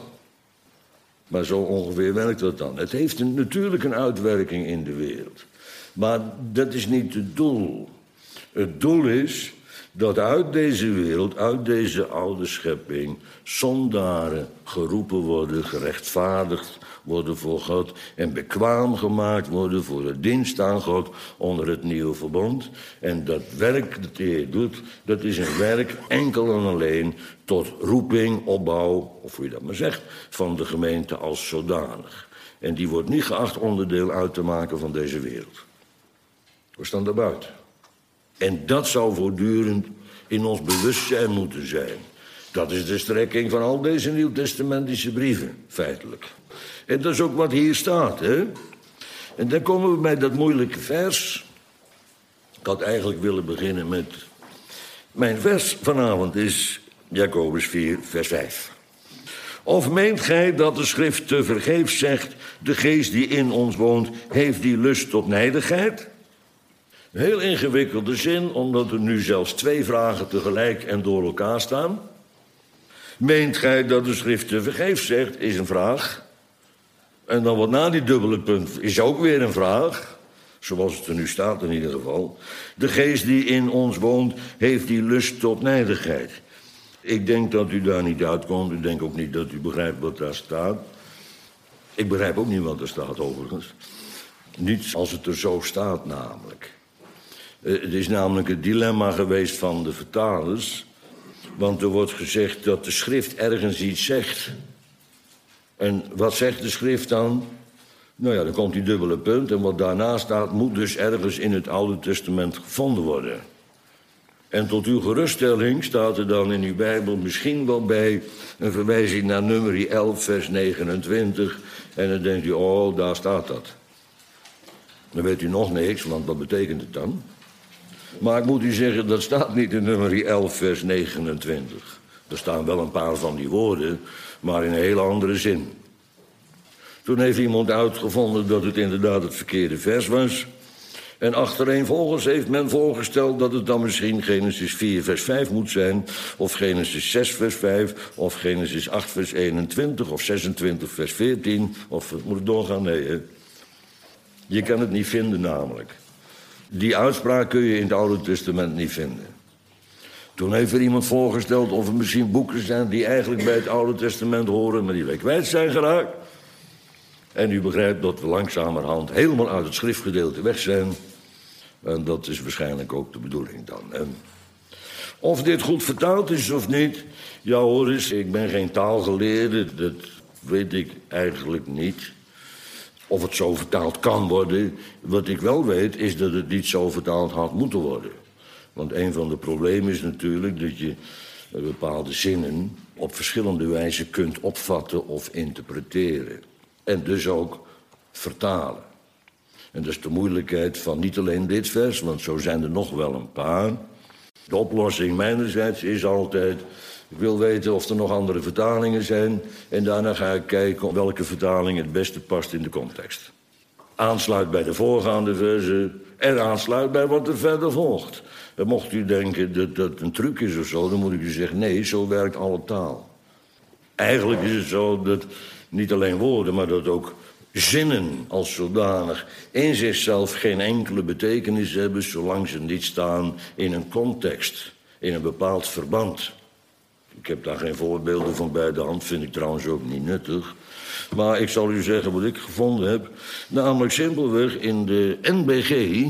Maar zo ongeveer werkt dat dan. Het heeft natuurlijk een uitwerking in de wereld. Maar dat is niet het doel. Het doel is dat uit deze wereld, uit deze oude schepping, zondaren geroepen worden, gerechtvaardigd worden voor God en bekwaam gemaakt worden voor de dienst aan God onder het nieuwe verbond. En dat werk dat de Heer doet, dat is een werk enkel en alleen tot roeping, opbouw, of hoe je dat maar zegt, van de gemeente als zodanig. En die wordt niet geacht onderdeel uit te maken van deze wereld. We staan daar buiten. En dat zou voortdurend in ons bewustzijn moeten zijn. Dat is de strekking van al deze nieuwtestamentische brieven, feitelijk. En dat is ook wat hier staat, hè. En dan komen we bij dat moeilijke vers. Ik had eigenlijk willen beginnen met... Mijn vers vanavond is Jacobus 4, vers 5. Of meent gij dat de schrift tevergeefs zegt, de geest die in ons woont, heeft die lust tot nijdigheid? Een heel ingewikkelde zin, omdat er nu zelfs twee vragen tegelijk en door elkaar staan. Meent gij dat de schrift tevergeefs zegt, is een vraag. En dan wat na die dubbele punt is ook weer een vraag. Zoals het er nu staat in ieder geval. De geest die in ons woont, heeft die lust tot nijdigheid. Ik denk dat u daar niet uitkomt. Ik denk ook niet dat u begrijpt wat daar staat. Ik begrijp ook niet wat er staat overigens. Niet als het er zo staat namelijk. Het is namelijk het dilemma geweest van de vertalers. Want er wordt gezegd dat de schrift ergens iets zegt. En wat zegt de schrift dan? Nou ja, dan komt die dubbele punt. En wat daarna staat, moet dus ergens in het Oude Testament gevonden worden. En tot uw geruststelling staat er dan in uw Bijbel misschien wel bij een verwijzing naar Numeri 11, vers 29. En dan denkt u, oh, daar staat dat. Dan weet u nog niks, want wat betekent het dan? Maar ik moet u zeggen, dat staat niet in nummer 11, vers 29. Er staan wel een paar van die woorden, maar in een hele andere zin. Toen heeft iemand uitgevonden dat het inderdaad het verkeerde vers was. En achtereenvolgens heeft men voorgesteld dat het dan misschien Genesis 4 vers 5 moet zijn, of Genesis 6 vers 5, of Genesis 8 vers 21, of 26 vers 14, of moet ik doorgaan? Nee, hè? Je kan het niet vinden namelijk. Die uitspraak kun je in het Oude Testament niet vinden. Toen heeft er iemand voorgesteld of er misschien boeken zijn die eigenlijk bij het Oude Testament horen, maar die wij kwijt zijn geraakt. En u begrijpt dat we langzamerhand helemaal uit het schriftgedeelte weg zijn. En dat is waarschijnlijk ook de bedoeling dan. Hè? Of dit goed vertaald is of niet, ja hoor eens, ik ben geen taalgeleerde, dat weet ik eigenlijk niet. Of het zo vertaald kan worden. Wat ik wel weet is dat het niet zo vertaald had moeten worden. Want een van de problemen is natuurlijk dat je bepaalde zinnen op verschillende wijzen kunt opvatten of interpreteren. En dus ook vertalen. En dat is de moeilijkheid van niet alleen dit vers, want zo zijn er nog wel een paar. De oplossing mijnerzijds is altijd, ik wil weten of er nog andere vertalingen zijn. En daarna ga ik kijken welke vertaling het beste past in de context. Aansluit bij de voorgaande verzen en aansluit bij wat er verder volgt. En mocht u denken dat dat een truc is of zo, dan moet ik u zeggen, nee, zo werkt alle taal. Eigenlijk is het zo dat niet alleen woorden, maar dat ook zinnen als zodanig in zichzelf geen enkele betekenis hebben, zolang ze niet staan in een context, in een bepaald verband. Ik heb daar geen voorbeelden van bij de hand, vind ik trouwens ook niet nuttig. Maar ik zal u zeggen wat ik gevonden heb. Namelijk simpelweg in de NBG,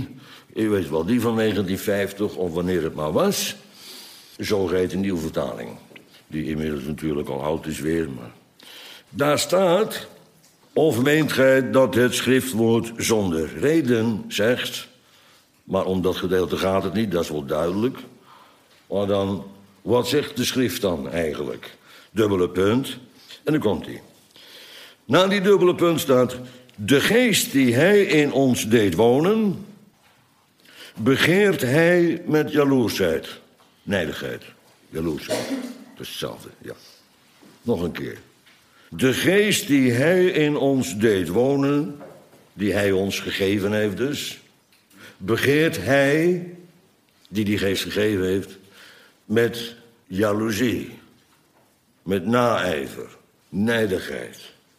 u weet wel, die van 1950 of wanneer het maar was. Zogeheten nieuwe vertaling. Die inmiddels natuurlijk al oud is weer, maar daar staat, of meent gij dat het schriftwoord zonder reden zegt, maar om dat gedeelte gaat het niet, dat is wel duidelijk. Maar dan, wat zegt de schrift dan eigenlijk? Dubbele punt, en dan komt hij. Na die dubbele punt staat, de geest die hij in ons deed wonen, begeert hij met jaloersheid. Nijdigheid, jaloersheid, dat is hetzelfde, ja. Nog een keer. De geest die hij in ons deed wonen, die hij ons gegeven heeft dus, begeert hij, die geest gegeven heeft, met jaloezie, met naijver, nijdigheid.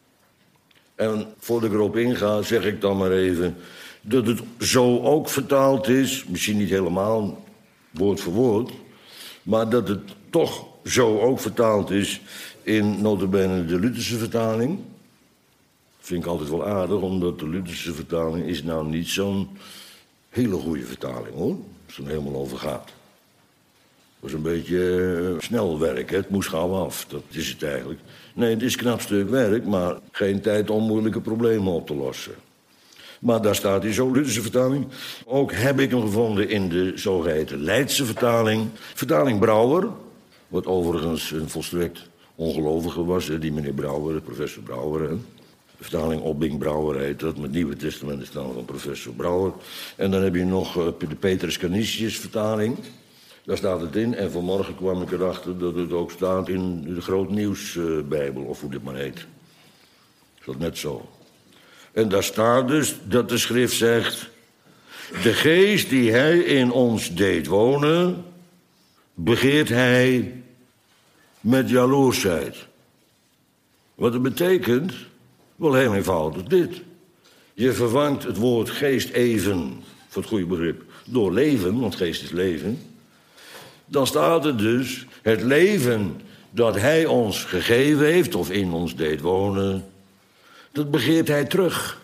En voordat ik erop inga, zeg ik dan maar even dat het zo ook vertaald is, misschien niet helemaal woord voor woord, maar dat het toch zo ook vertaald is in nota bene de Lutherse vertaling. Vind ik altijd wel aardig, omdat de Lutherse vertaling is nou niet zo'n hele goede vertaling, hoor. Als het er helemaal over gaat. Dat is een beetje snel werk, hè? Het moest gauw af, dat is het eigenlijk. Nee, het is een knap stuk werk, maar geen tijd om moeilijke problemen op te lossen. Maar daar staat die zo, Lutherse vertaling. Ook heb ik hem gevonden in de zogeheten Leidse vertaling. Vertaling Brouwer, wat overigens een volstrekt ongelovige was, die meneer Brouwer, professor Brouwer. Hè. De vertaling Obbing-Brouwer heet dat, met Nieuwe Testament staan van professor Brouwer. En dan heb je nog de Petrus Canisius vertaling. Daar staat het in. En vanmorgen kwam ik erachter dat het ook staat in de Groot Nieuwsbijbel, of hoe dit maar heet. Is dat net zo. En daar staat dus dat de schrift zegt, de geest die hij in ons deed wonen, begeert hij met jaloersheid. Wat het betekent, wel heel eenvoudig dit. Je vervangt het woord geest even, voor het goede begrip, door leven, want geest is leven. Dan staat er dus, het leven dat hij ons gegeven heeft, of in ons deed wonen, dat begeert hij terug.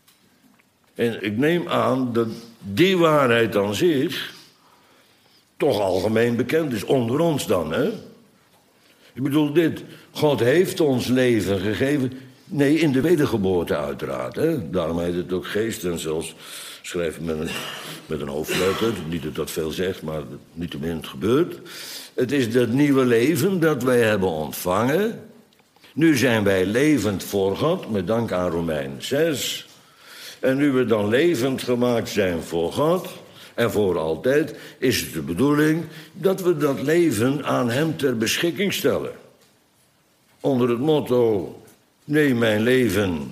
En ik neem aan dat die waarheid aan zich toch algemeen bekend is, onder ons dan, hè? Ik bedoel dit, God heeft ons leven gegeven. Nee, in de wedergeboorte uiteraard, hè? Daarom heet het ook geest en zelfs schrijf met een hoofdletter. Niet dat dat veel zegt, maar niettemin het gebeurt. Het is dat nieuwe leven dat wij hebben ontvangen. Nu zijn wij levend voor God, met dank aan Romeinen 6. En nu we dan levend gemaakt zijn voor God en voor altijd, is het de bedoeling dat we dat leven aan hem ter beschikking stellen. Onder het motto, neem mijn leven,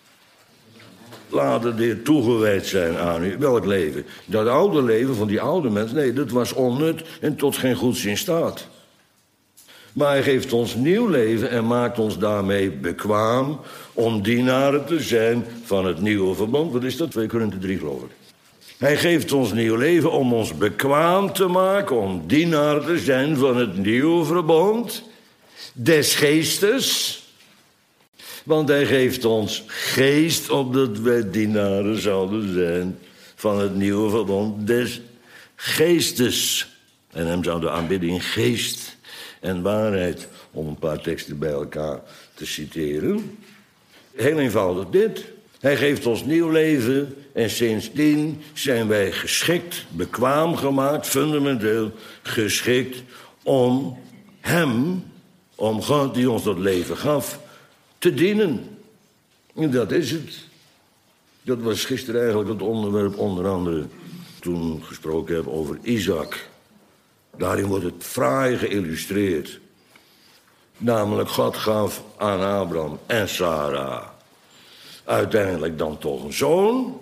laat het weer toegewijd zijn aan u. Welk leven? Dat oude leven van die oude mens, nee, dat was onnut en tot geen goeds in staat. Maar hij geeft ons nieuw leven en maakt ons daarmee bekwaam om dienaren te zijn van het nieuwe verbond. Wat is dat? 2 Korinthe 3, geloof ik. Hij geeft ons nieuw leven om ons bekwaam te maken, om dienaren te zijn van het nieuwe verbond des geestes. Want hij geeft ons geest opdat wij dienaren zouden zijn van het nieuwe verbond des geestes. En hem zou de aanbidding geest en waarheid, om een paar teksten bij elkaar te citeren. Heel eenvoudig dit. Hij geeft ons nieuw leven en sindsdien zijn wij geschikt, bekwaam gemaakt, fundamenteel geschikt om hem, om God die ons dat leven gaf, te dienen. En dat is het. Dat was gisteren eigenlijk het onderwerp, onder andere toen ik gesproken heb over Isaac. Daarin wordt het fraai geïllustreerd. Namelijk, God gaf aan Abraham en Sarah uiteindelijk dan toch een zoon.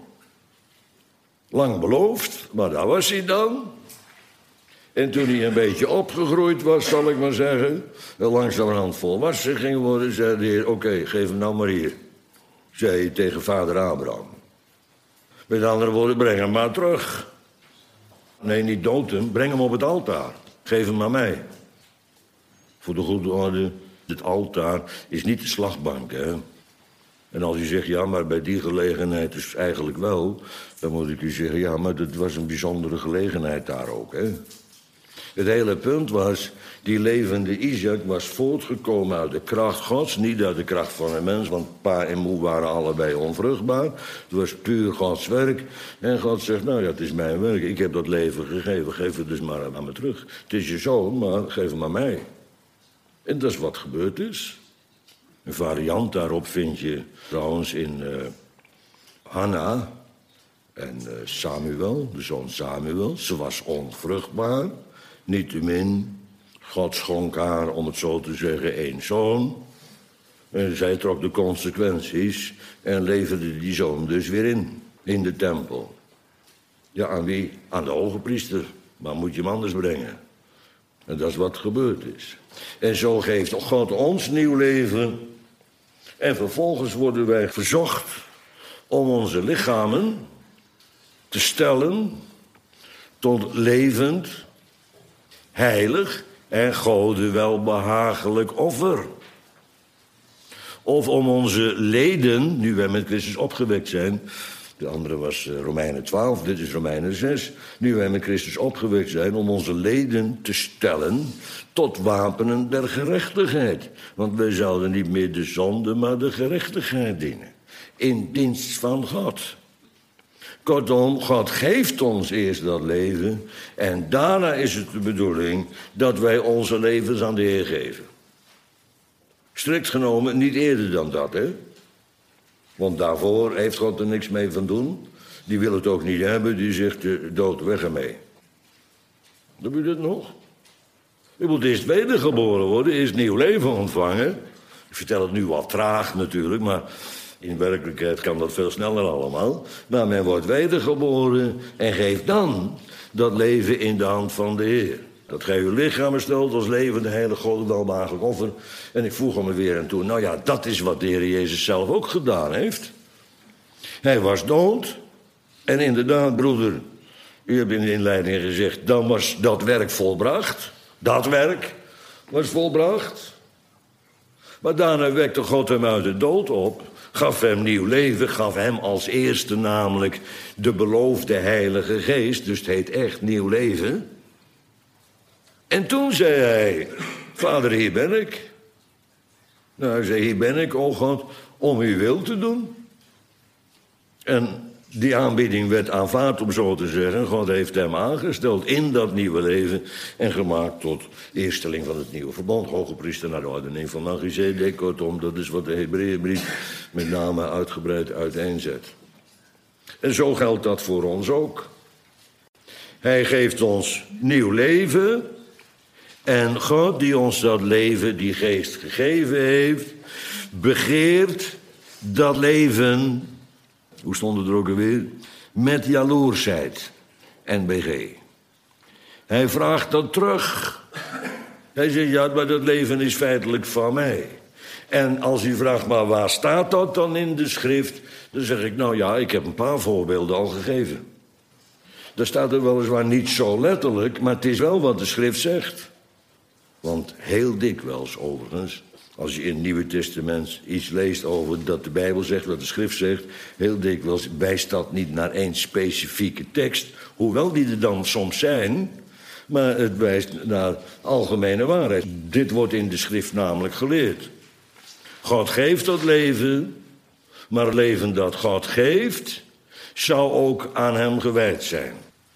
Lang beloofd, maar daar was hij dan. En toen hij een beetje opgegroeid was, zal ik maar zeggen, en langzamerhand volwassen ging worden, zei de Heer, oké, geef hem nou maar hier. Zei hij tegen vader Abraham. Met andere woorden, breng hem maar terug. Nee, niet dood hem, breng hem op het altaar. Geef hem aan mij. Voor de goede orde, het altaar is niet de slagbank, hè. En als u zegt, ja, maar bij die gelegenheid is eigenlijk wel, dan moet ik u zeggen, ja, maar dat was een bijzondere gelegenheid daar ook, hè. Het hele punt was, die levende Isaac was voortgekomen uit de kracht Gods, niet uit de kracht van een mens, want pa en moe waren allebei onvruchtbaar. Het was puur Gods werk. En God zegt, nou ja, het is mijn werk, ik heb dat leven gegeven, geef het dus maar aan me terug. Het is je zoon, maar geef hem aan mij. En dat is wat gebeurd is. Een variant daarop vind je trouwens in Hanna en Samuel, de zoon Samuel. Ze was onvruchtbaar. Niettemin, God schonk haar, om het zo te zeggen, 1 zoon. En zij trok de consequenties en leverde die zoon dus weer in de tempel. Ja, aan wie? Aan de hoge priester. Maar moet je hem anders brengen? En dat is wat gebeurd is. En zo geeft God ons nieuw leven. En vervolgens worden wij verzocht om onze lichamen te stellen tot levend, heilig en Gode welbehagelijk offer. Of om onze leden, nu wij met Christus opgewekt zijn, de andere was Romeinen 12, dit is Romeinen 6. Nu wij met Christus opgewekt zijn om onze leden te stellen tot wapenen der gerechtigheid. Want wij zouden niet meer de zonde, maar de gerechtigheid dienen. In dienst van God. Kortom, God geeft ons eerst dat leven en daarna is het de bedoeling dat wij onze levens aan de Heer geven. Strikt genomen niet eerder dan dat, hè. Want daarvoor heeft God er niks mee van doen. Die wil het ook niet hebben, die zegt dood, weg ermee. Doe je dat nog? U moet eerst wedergeboren worden, eerst nieuw leven ontvangen. Ik vertel het nu wat traag natuurlijk, maar in werkelijkheid kan dat veel sneller allemaal. Maar men wordt wedergeboren en geeft dan dat leven in de hand van de Heer. Dat gij uw lichaam stelt als levende heilige God welbehagelijk offer. En ik voeg hem er weer aan toe. Nou ja, dat is wat de Heer Jezus zelf ook gedaan heeft. Hij was dood. En inderdaad, broeder, u hebt in de inleiding gezegd, dan was dat werk volbracht. Dat werk was volbracht. Maar daarna wekte God hem uit de dood op. Gaf hem nieuw leven, gaf hem als eerste namelijk de beloofde Heilige Geest. Dus het heet echt nieuw leven. En toen zei hij, Vader, hier ben ik. Nou, hij zei, hier ben ik, o God, om uw wil te doen. En die aanbieding werd aanvaard, om zo te zeggen. God heeft hem aangesteld in dat nieuwe leven en gemaakt tot eersteling van het nieuwe verbond. Hoge priester naar de ordening van Melchizedek. Kortom, dat is wat de Hebreeënbrief met name uitgebreid uiteenzet. En zo geldt dat voor ons ook. Hij geeft ons nieuw leven. En God die ons dat leven, die geest gegeven heeft, begeert dat leven, hoe stond het er ook alweer, met jaloersheid, NBG. Hij vraagt dat terug. Hij zegt, ja, maar dat leven is feitelijk van mij. En als u vraagt, maar waar staat dat dan in de schrift? Dan zeg ik, nou ja, ik heb een paar voorbeelden al gegeven. Daar staat er weliswaar niet zo letterlijk, maar het is wel wat de schrift zegt. Want heel dikwijls overigens, als je in het Nieuwe Testament iets leest over dat de Bijbel zegt, wat de schrift zegt, heel dikwijls wijst dat niet naar één specifieke tekst, hoewel die er dan soms zijn, maar het wijst naar algemene waarheid. Dit wordt in de schrift namelijk geleerd. God geeft dat leven, maar het leven dat God geeft, zou ook aan hem gewijd zijn.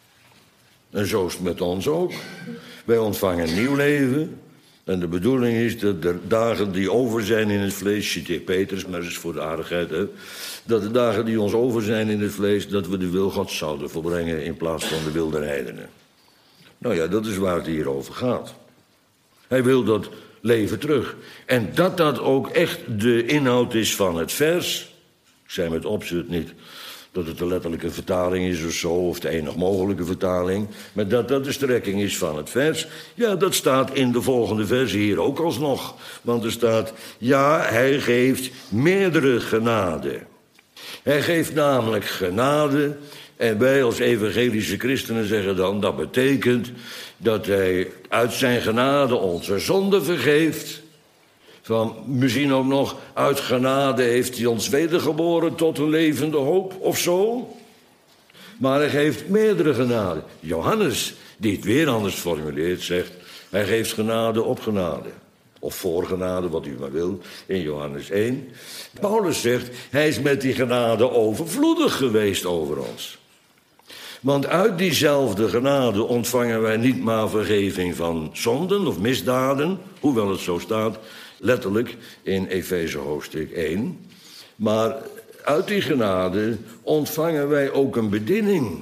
En zo is het met ons ook. Wij ontvangen nieuw leven. En de bedoeling is dat de dagen die over zijn in het vlees, citeer Petrus, maar dat is voor de aardigheid, hè, dat de dagen die ons over zijn in het vlees, dat we de wil Gods zouden volbrengen in plaats van de wil der heidenen. Nou ja, dat is waar het hier over gaat. Hij wil dat leven terug. En dat ook echt de inhoud is van het vers. Ik zei met opzet niet dat het de letterlijke vertaling is of zo, of de enig mogelijke vertaling, maar dat de strekking is van het vers. Ja, dat staat in de volgende versen hier ook alsnog. Want er staat, ja, hij geeft meerdere genade. Hij geeft namelijk genade, en wij als evangelische christenen zeggen dan, dat betekent dat hij uit zijn genade onze zonde vergeeft. Van misschien ook nog, uit genade heeft hij ons wedergeboren tot een levende hoop of zo. Maar hij geeft meerdere genade. Johannes, die het weer anders formuleert, zegt, hij geeft genade op genade. Of voor genade, wat u maar wil, in Johannes 1. Paulus zegt, hij is met die genade overvloedig geweest over ons. Want uit diezelfde genade ontvangen wij niet maar vergeving van zonden of misdaden, hoewel het zo staat, letterlijk in Efeze hoofdstuk 1. Maar uit die genade ontvangen wij ook een bediening.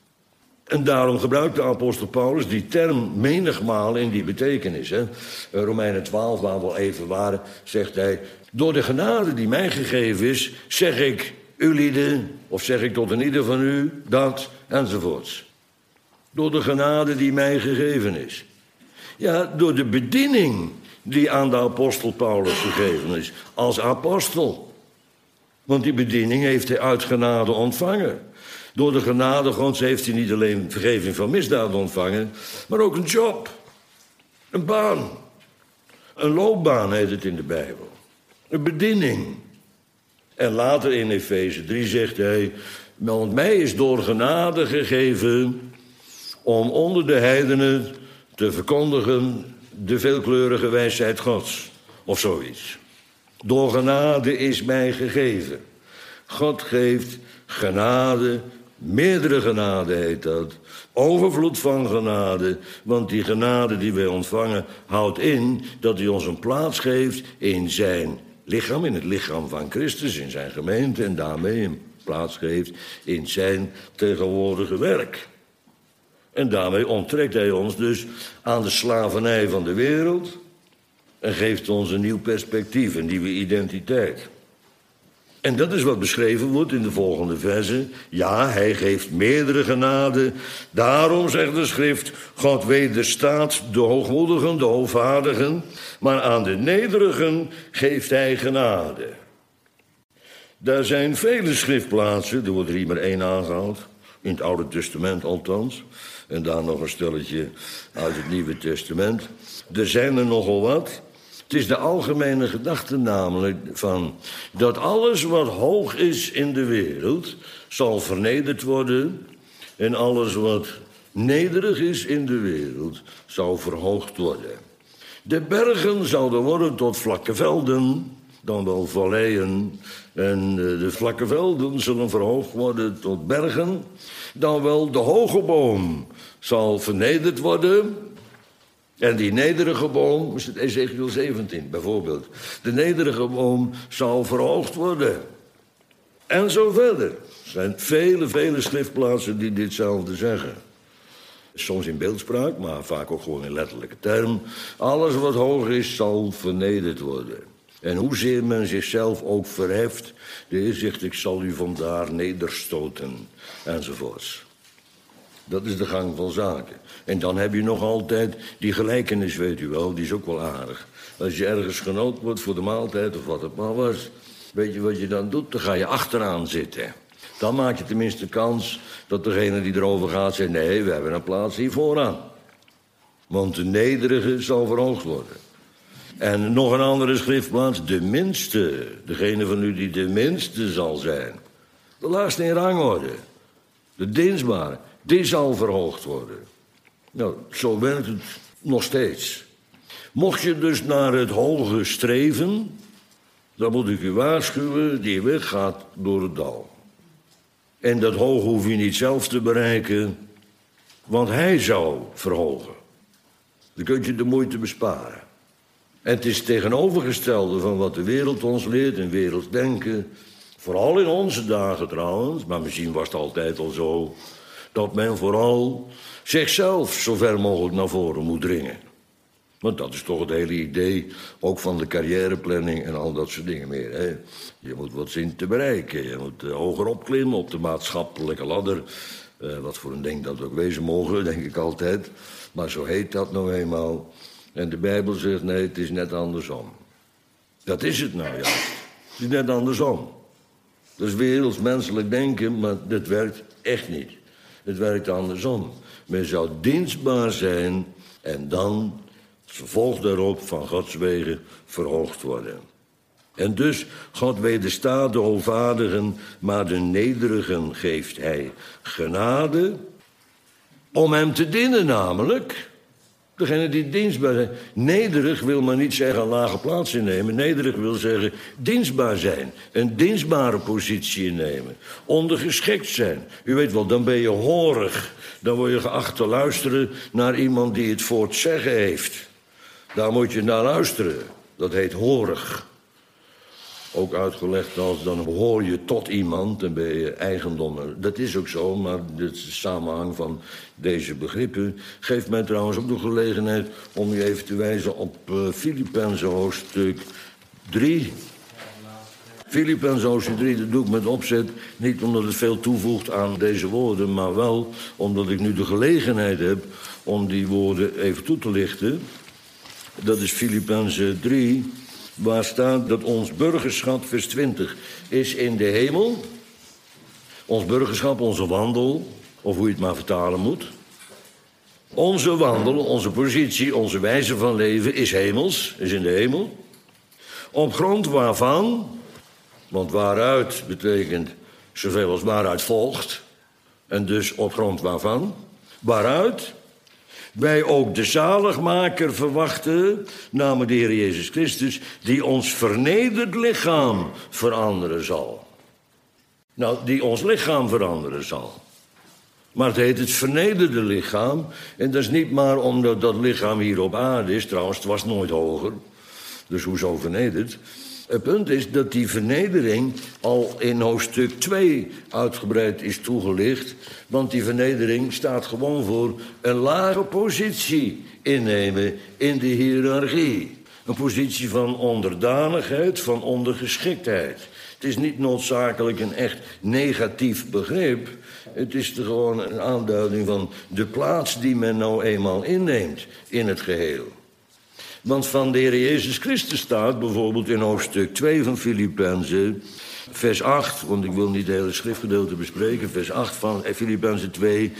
En daarom gebruikt de apostel Paulus die term menigmaal in die betekenis. Hè. Romeinen 12, waar we al even waren, zegt hij, door de genade die mij gegeven is, zeg ik ulieden, of zeg ik tot een ieder van u, dat, enzovoorts. Door de genade die mij gegeven is. Ja, door de bediening die aan de apostel Paulus gegeven is, als apostel. Want die bediening heeft hij uit genade ontvangen. Door de genade Gods heeft hij niet alleen vergeving van misdaad ontvangen, maar ook een job, een baan, een loopbaan heet het in de Bijbel, een bediening. En later in Efeze 3 zegt hij, want mij is door genade gegeven om onder de heidenen te verkondigen de veelkleurige wijsheid Gods, of zoiets. Door genade is mij gegeven. God geeft genade, meerdere genade heet dat, overvloed van genade, want die genade die wij ontvangen houdt in dat hij ons een plaats geeft in zijn lichaam, in het lichaam van Christus, in zijn gemeente, en daarmee een plaats geeft in zijn tegenwoordige werk. En daarmee onttrekt hij ons dus aan de slavernij van de wereld en geeft ons een nieuw perspectief, een nieuwe identiteit. En dat is wat beschreven wordt in de volgende versen. Ja, hij geeft meerdere genade. Daarom, zegt de schrift, God wederstaat de hoogmoedigen, de hoogvaardigen, maar aan de nederigen geeft hij genade. Daar zijn vele schriftplaatsen, er wordt er hier maar 1 aangehaald, in het Oude Testament althans, en daar nog een stelletje uit het Nieuwe Testament. Er zijn er nogal wat. Het is de algemene gedachte namelijk van dat alles wat hoog is in de wereld zal vernederd worden en alles wat nederig is in de wereld zal verhoogd worden. De bergen zouden worden tot vlakke velden, dan wel valleien, en de vlakke velden zullen verhoogd worden tot bergen, dan wel de hoge boom zal vernederd worden. En die nederige boom, is het Ezekiel 17 bijvoorbeeld. De nederige boom zal verhoogd worden. En zo verder. zijn vele schriftplaatsen die ditzelfde zeggen. Soms in beeldspraak, maar vaak ook gewoon in letterlijke term. Alles wat hoog is, zal vernederd worden. En hoezeer men zichzelf ook verheft, de Heer zegt, ik zal u vandaar nederstoten, enzovoorts. Dat is de gang van zaken. En dan heb je nog altijd die gelijkenis, weet u wel, die is ook wel aardig. Als je ergens genood wordt voor de maaltijd of wat het maar was, weet je wat je dan doet? Dan ga je achteraan zitten. Dan maak je tenminste kans dat degene die erover gaat zegt, nee, we hebben een plaats hier vooraan. Want de nederige zal verhoogd worden. En nog een andere schriftplaats, de minste. Degene van u die de minste zal zijn. De laagste in rangorde. De dienstbare. Die zal verhoogd worden. Nou, zo werkt het nog steeds. Mocht je dus naar het hoge streven, dan moet ik u waarschuwen, die weg gaat door het dal. En dat hoge hoef je niet zelf te bereiken, want hij zou verhogen. Dan kun je de moeite besparen. En het is het tegenovergestelde van wat de wereld ons leert en werelds denken. Vooral in onze dagen trouwens, maar misschien was het altijd al zo, dat men vooral zichzelf zo ver mogelijk naar voren moet dringen. Want dat is toch het hele idee, ook van de carrièreplanning en al dat soort dingen meer. Hè? Je moet wat zien te bereiken, je moet hoger opklimmen op de maatschappelijke ladder. Wat voor een ding dat ook wezen mogen, denk ik altijd. Maar zo heet dat nou eenmaal. En de Bijbel zegt, nee, het is net andersom. Dat is het nou juist. Het is net andersom. Dat is werelds menselijk denken, maar dat werkt echt niet. Het werkt andersom. Men zou dienstbaar zijn en dan, als gevolg daarop, van Gods wegen verhoogd worden. En dus, God wederstaat de hoogvaardigen, maar de nederigen geeft hij genade om hem te dienen namelijk. Degene die dienstbaar zijn. Nederig wil maar niet zeggen een lage plaats innemen. Nederig wil zeggen dienstbaar zijn. Een dienstbare positie innemen. Ondergeschikt zijn. U weet wel, dan ben je horig. Dan word je geacht te luisteren naar iemand die het voor het zeggen heeft. Daar moet je naar luisteren. Dat heet horig. Ook uitgelegd als dan hoor je tot iemand, dan ben je eigendom. Dat is ook zo, maar de samenhang van deze begrippen geeft mij trouwens ook de gelegenheid om u even te wijzen op Filippenzen hoofdstuk 3. Filippenzen hoofdstuk 3, dat doe ik met opzet, niet omdat het veel toevoegt aan deze woorden, maar wel omdat ik nu de gelegenheid heb om die woorden even toe te lichten. Dat is Filippenzen 3. Waar staat dat ons burgerschap, vers 20, is in de hemel. Ons burgerschap, onze wandel, of hoe je het maar vertalen moet. Onze wandel, onze positie, onze wijze van leven is hemels, is in de hemel. Op grond waarvan, want waaruit betekent zoveel als waaruit volgt. En dus op grond waarvan, waaruit wij ook de zaligmaker verwachten, namelijk de Heer Jezus Christus, die ons vernederd lichaam veranderen zal. Nou, die ons lichaam veranderen zal. Maar het heet het vernederde lichaam. En dat is niet maar omdat dat lichaam hier op aarde is. Trouwens, het was nooit hoger. Dus hoezo vernederd? Het punt is dat die vernedering al in hoofdstuk 2 uitgebreid is toegelicht. Want die vernedering staat gewoon voor een lage positie innemen in de hiërarchie. Een positie van onderdanigheid, van ondergeschiktheid. Het is niet noodzakelijk een echt negatief begrip. Het is gewoon een aanduiding van de plaats die men nou eenmaal inneemt in het geheel. Want van de Heer Jezus Christus staat bijvoorbeeld in hoofdstuk 2 van Filippenzen, vers 8, want ik wil niet het hele schriftgedeelte bespreken, vers 8 van Filippenzen 2.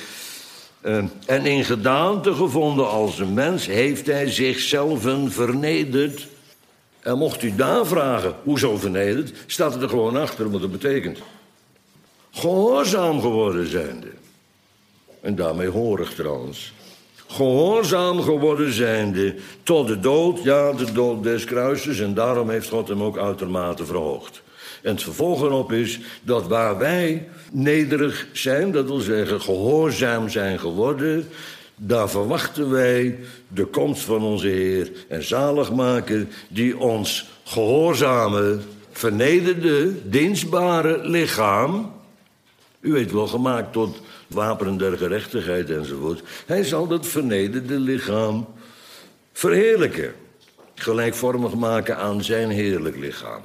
En in gedaante gevonden als een mens heeft hij zichzelf vernederd. En mocht u daar vragen, hoezo vernederd, staat het er gewoon achter wat het betekent. Gehoorzaam geworden zijnde. En daarmee horig trouwens. Gehoorzaam geworden zijnde tot de dood, ja, de dood des kruises. En daarom heeft God hem ook uitermate verhoogd. En het vervolg erop is dat waar wij nederig zijn, dat wil zeggen gehoorzaam zijn geworden, daar verwachten wij de komst van onze Heer en zaligmaker, die ons gehoorzame, vernederde, dienstbare lichaam U weet wel, gemaakt tot wapenen der gerechtigheid enzovoort. Hij zal dat vernederde lichaam verheerlijken. Gelijkvormig maken aan zijn heerlijk lichaam.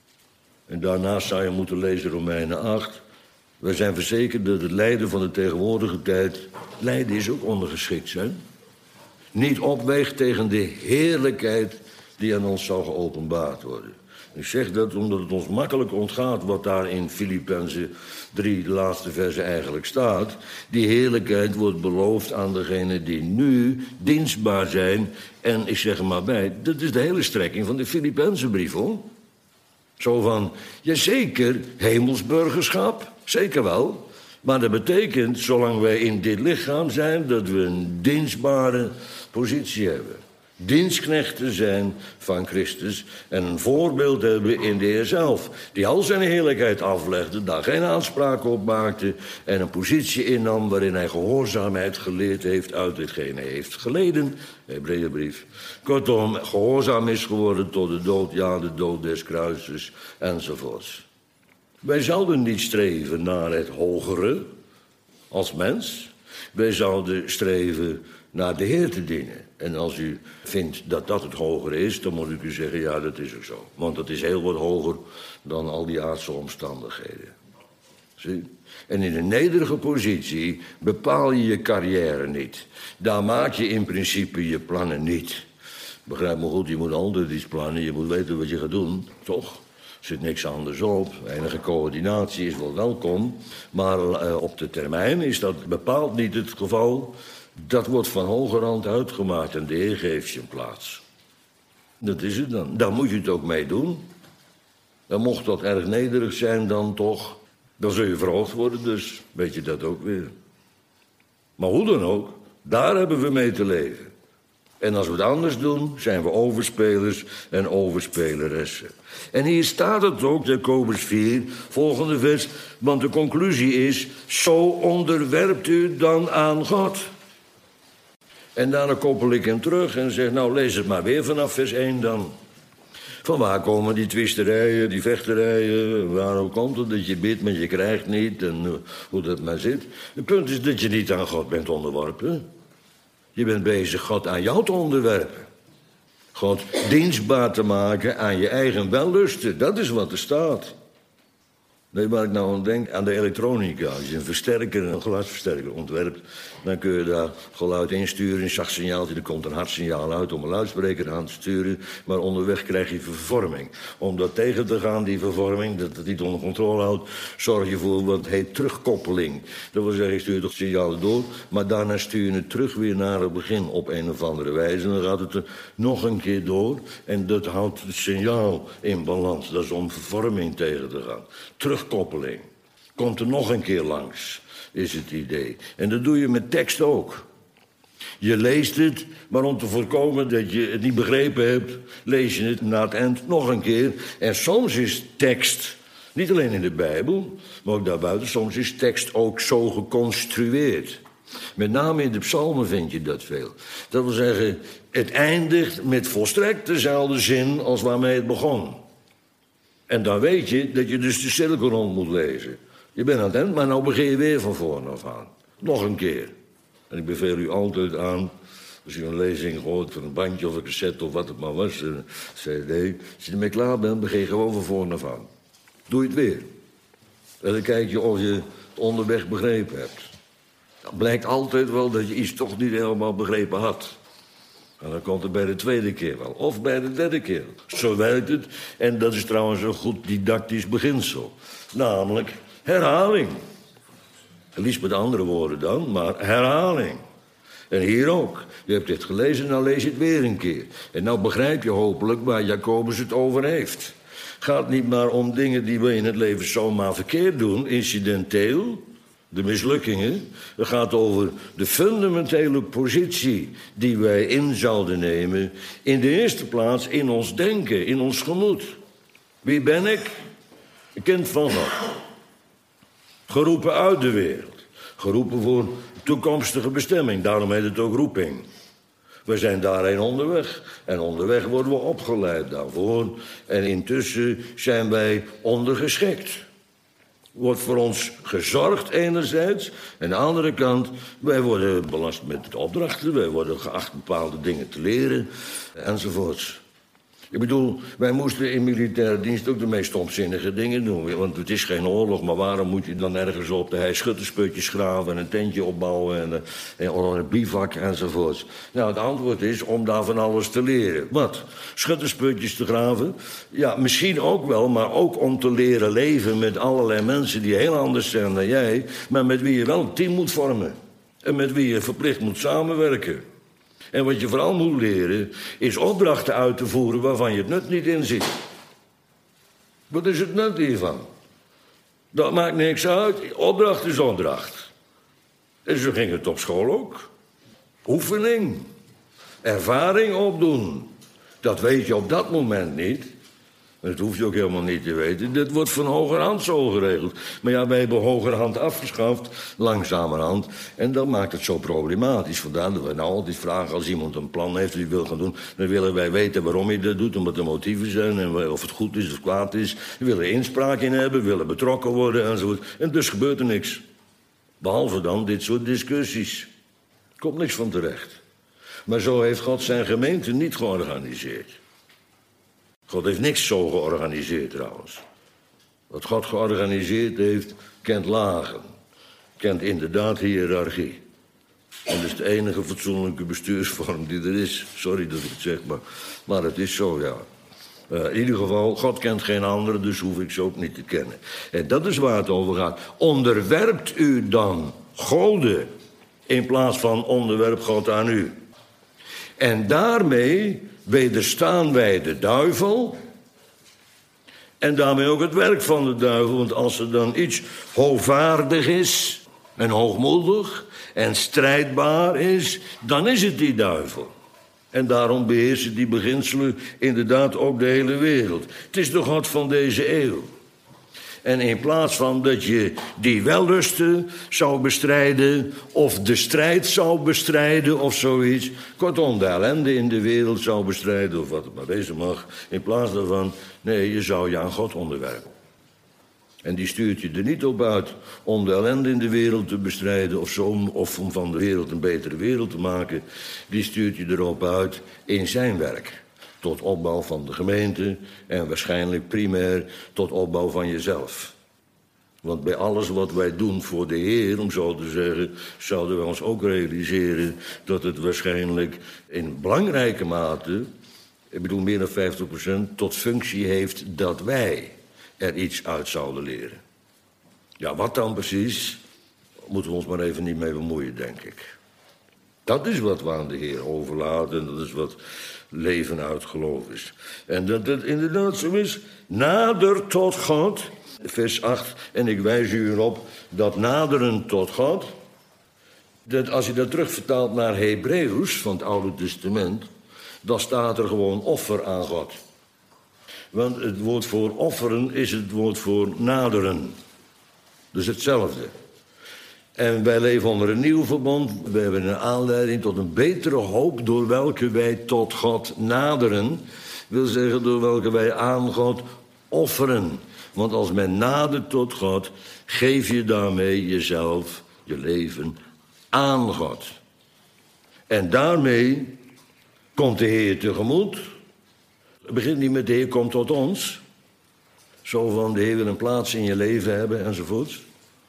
En daarnaast zou je moeten lezen Romeinen 8. Wij zijn verzekerd dat het lijden van de tegenwoordige tijd... lijden is ook ondergeschikt zijn. Niet opweegt tegen de heerlijkheid die aan ons zal geopenbaard worden. Ik zeg dat omdat het ons makkelijk ontgaat wat daar in Filippenzen 3, de laatste verse eigenlijk staat. Die heerlijkheid wordt beloofd aan degenen die nu dienstbaar zijn. En ik zeg er maar bij, dat is de hele strekking van de Filippenzenbrief, hoor. Zo van, jazeker, hemelsburgerschap, zeker wel. Maar dat betekent, zolang wij in dit lichaam zijn, dat we een dienstbare positie hebben. Dienstknechten zijn van Christus en een voorbeeld hebben in de Heer zelf. Die al zijn heerlijkheid aflegde, daar geen aanspraak op maakte... en een positie innam waarin hij gehoorzaamheid geleerd heeft uit hetgeen hij heeft geleden. Hebreeënbrief. Kortom, gehoorzaam is geworden tot de dood, ja, de dood des kruises, enzovoorts. Wij zouden niet streven naar het hogere als mens. Wij zouden streven naar de Heer te dienen. En als u vindt dat dat het hogere is, dan moet ik u zeggen, ja, dat is ook zo. Want dat is heel wat hoger dan al die aardse omstandigheden. Zie? En in een nederige positie bepaal je je carrière niet. Daar maak je in principe je plannen niet. Begrijp me goed, je moet altijd iets plannen, je moet weten wat je gaat doen, toch? Er zit niks anders op. Enige coördinatie is wel welkom. Maar op de termijn is dat bepaald niet het geval. Dat wordt van hogerhand uitgemaakt en de Heer geeft je een plaats. Dat is het dan. Daar moet je het ook mee doen. En mocht dat erg nederig zijn dan toch, dan zul je verhoogd worden, dus weet je dat ook weer. Maar hoe dan ook, daar hebben we mee te leven. En als we het anders doen, zijn we overspelers en overspeleressen. En hier staat het ook, Jacobus 4, volgende vers. Want de conclusie is, zo onderwerpt u dan aan God. En daarna koppel ik hem terug en zeg, nou lees het maar weer vanaf vers 1 dan. Van waar komen die twisterijen, die vechterijen? Waarom komt het dat je bidt, maar je krijgt niet? En hoe dat maar zit. Het punt is dat je niet aan God bent onderworpen. Je bent bezig God aan jou te onderwerpen. God dienstbaar te maken aan je eigen wellusten. Dat is wat er staat. Nee, waar ik nou aan denk, aan de elektronica. Als je een versterker, een geluidsversterker ontwerpt, dan kun je daar geluid insturen, een zacht signaaltje, er komt een hard signaal uit om een luidspreker aan te sturen, maar onderweg krijg je vervorming. Om dat tegen te gaan, die vervorming, dat het niet onder controle houdt, zorg je voor wat heet terugkoppeling. Dat wil zeggen, je stuurt het signaal door, maar daarna stuur je het terug weer naar het begin op een of andere wijze. En dan gaat het er nog een keer door en dat houdt het signaal in balans. Dat is om vervorming tegen te gaan. Terugkoppeling. Komt er nog een keer langs, is het idee. En dat doe je met tekst ook. Je leest het, maar om te voorkomen dat je het niet begrepen hebt, lees je het na het eind nog een keer. En soms is tekst, niet alleen in de Bijbel, maar ook daarbuiten, soms is tekst ook zo geconstrueerd. Met name in de psalmen vind je dat veel. Dat wil zeggen, het eindigt met volstrekt dezelfde zin als waarmee het begon. En dan weet je dat je dus de cirkel rond moet lezen. Je bent aan het eind, maar nou begin je weer van voren af aan. Nog een keer. En ik beveel u altijd aan, als u een lezing hoort van een bandje of een cassette of wat het maar was, een cd. Als je ermee klaar bent, begin je gewoon van voren af aan. Doe je het weer. En dan kijk je of je het onderweg begrepen hebt. Dan blijkt altijd wel dat je iets toch niet helemaal begrepen had. En dan komt het bij de tweede keer wel. Of bij de derde keer. Zo werkt het. En dat is trouwens een goed didactisch beginsel. Namelijk herhaling. Liefst met andere woorden dan, maar herhaling. En hier ook. Je hebt dit gelezen, nou lees je het weer een keer. En nou begrijp je hopelijk waar Jacobus het over heeft. Gaat niet maar om dingen die we in het leven zomaar verkeerd doen, incidenteel. De mislukkingen. Het gaat over de fundamentele positie die wij in zouden nemen. In de eerste plaats in ons denken, in ons gemoed. Wie ben ik? Een kind van God. Geroepen uit de wereld. Geroepen voor toekomstige bestemming. Daarom heet het ook roeping. We zijn daarheen onderweg. En onderweg worden we opgeleid daarvoor. En intussen zijn wij ondergeschikt. Wordt voor ons gezorgd enerzijds. En aan de andere kant, wij worden belast met opdrachten. Wij worden geacht bepaalde dingen te leren. Enzovoorts. Ik bedoel, wij moesten in militaire dienst ook de meest stomzinnige dingen doen. Want het is geen oorlog, maar waarom moet je dan ergens op de hei schuttersputjes graven... en een tentje opbouwen en een bivak enzovoorts? Nou, het antwoord is om daar van alles te leren. Wat? Schuttersputjes te graven? Ja, misschien ook wel, maar ook om te leren leven met allerlei mensen... die heel anders zijn dan jij, maar met wie je wel een team moet vormen. En met wie je verplicht moet samenwerken. En wat je vooral moet leren, is opdrachten uit te voeren waarvan je het nut niet inziet. Wat is het nut hiervan? Dat maakt niks uit. Opdracht is opdracht. En zo ging het op school ook. Oefening. Ervaring opdoen. Dat weet je op dat moment niet. Dat hoef je ook helemaal niet te weten. Dit wordt van hogerhand zo geregeld. Maar ja, wij hebben hogerhand afgeschaft, langzamerhand. En dat maakt het zo problematisch. Vandaar dat we nou altijd vragen als iemand een plan heeft die wil gaan doen. Dan willen wij weten waarom hij dat doet, en wat de motieven zijn. En of het goed is of kwaad is. We willen inspraak in hebben, we willen betrokken worden enzovoort. En dus gebeurt er niks. Behalve dan dit soort discussies. Er komt niks van terecht. Maar zo heeft God zijn gemeente niet georganiseerd. God heeft niks zo georganiseerd trouwens. Wat God georganiseerd heeft, kent lagen. Kent inderdaad hiërarchie. En dat is de enige fatsoenlijke bestuursvorm die er is. Sorry dat ik het zeg, maar het is zo, ja. In ieder geval, God kent geen andere, dus hoef ik ze ook niet te kennen. En dat is waar het over gaat. Onderwerpt u dan Gode in plaats van onderwerp God aan u. En daarmee wederstaan wij de duivel. En daarmee ook het werk van de duivel. Want als er dan iets hoogvaardig is en hoogmoedig en strijdbaar is, dan is het die duivel. En daarom beheersen die beginselen inderdaad ook de hele wereld. Het is de God van deze eeuw. En in plaats van dat je die wellusten zou bestrijden, of de strijd zou bestrijden of zoiets, kortom de ellende in de wereld zou bestrijden of wat het maar wezen mag, in plaats daarvan, nee, je zou je aan God onderwerpen. En die stuurt je er niet op uit om de ellende in de wereld te bestrijden of om van de wereld een betere wereld te maken. Die stuurt je erop uit in zijn werk. Tot opbouw van de gemeente en waarschijnlijk primair tot opbouw van jezelf. Want bij alles wat wij doen voor de Heer, om zo te zeggen, zouden we ons ook realiseren dat het waarschijnlijk in belangrijke mate, ik bedoel meer dan 50%, tot functie heeft dat wij er iets uit zouden leren. Ja, wat dan precies, moeten we ons maar even niet mee bemoeien, denk ik. Dat is wat we aan de Heer overlaten en dat is wat leven uit geloof is. En dat het inderdaad zo is, nader tot God, vers 8, en ik wijs u erop dat naderen tot God, dat als je dat terugvertaalt naar Hebreeuws van het Oude Testament, dan staat er gewoon offer aan God. Want het woord voor offeren is het woord voor naderen. Dus hetzelfde. En wij leven onder een nieuw verbond. We hebben een aanleiding tot een betere hoop door welke wij tot God naderen. Wil zeggen door welke wij aan God offeren. Want als men nadert tot God, geef je daarmee jezelf, je leven aan God. En daarmee komt de Heer tegemoet. Het begint niet met de Heer komt tot ons. Zo van de Heer wil een plaats in je leven hebben enzovoorts.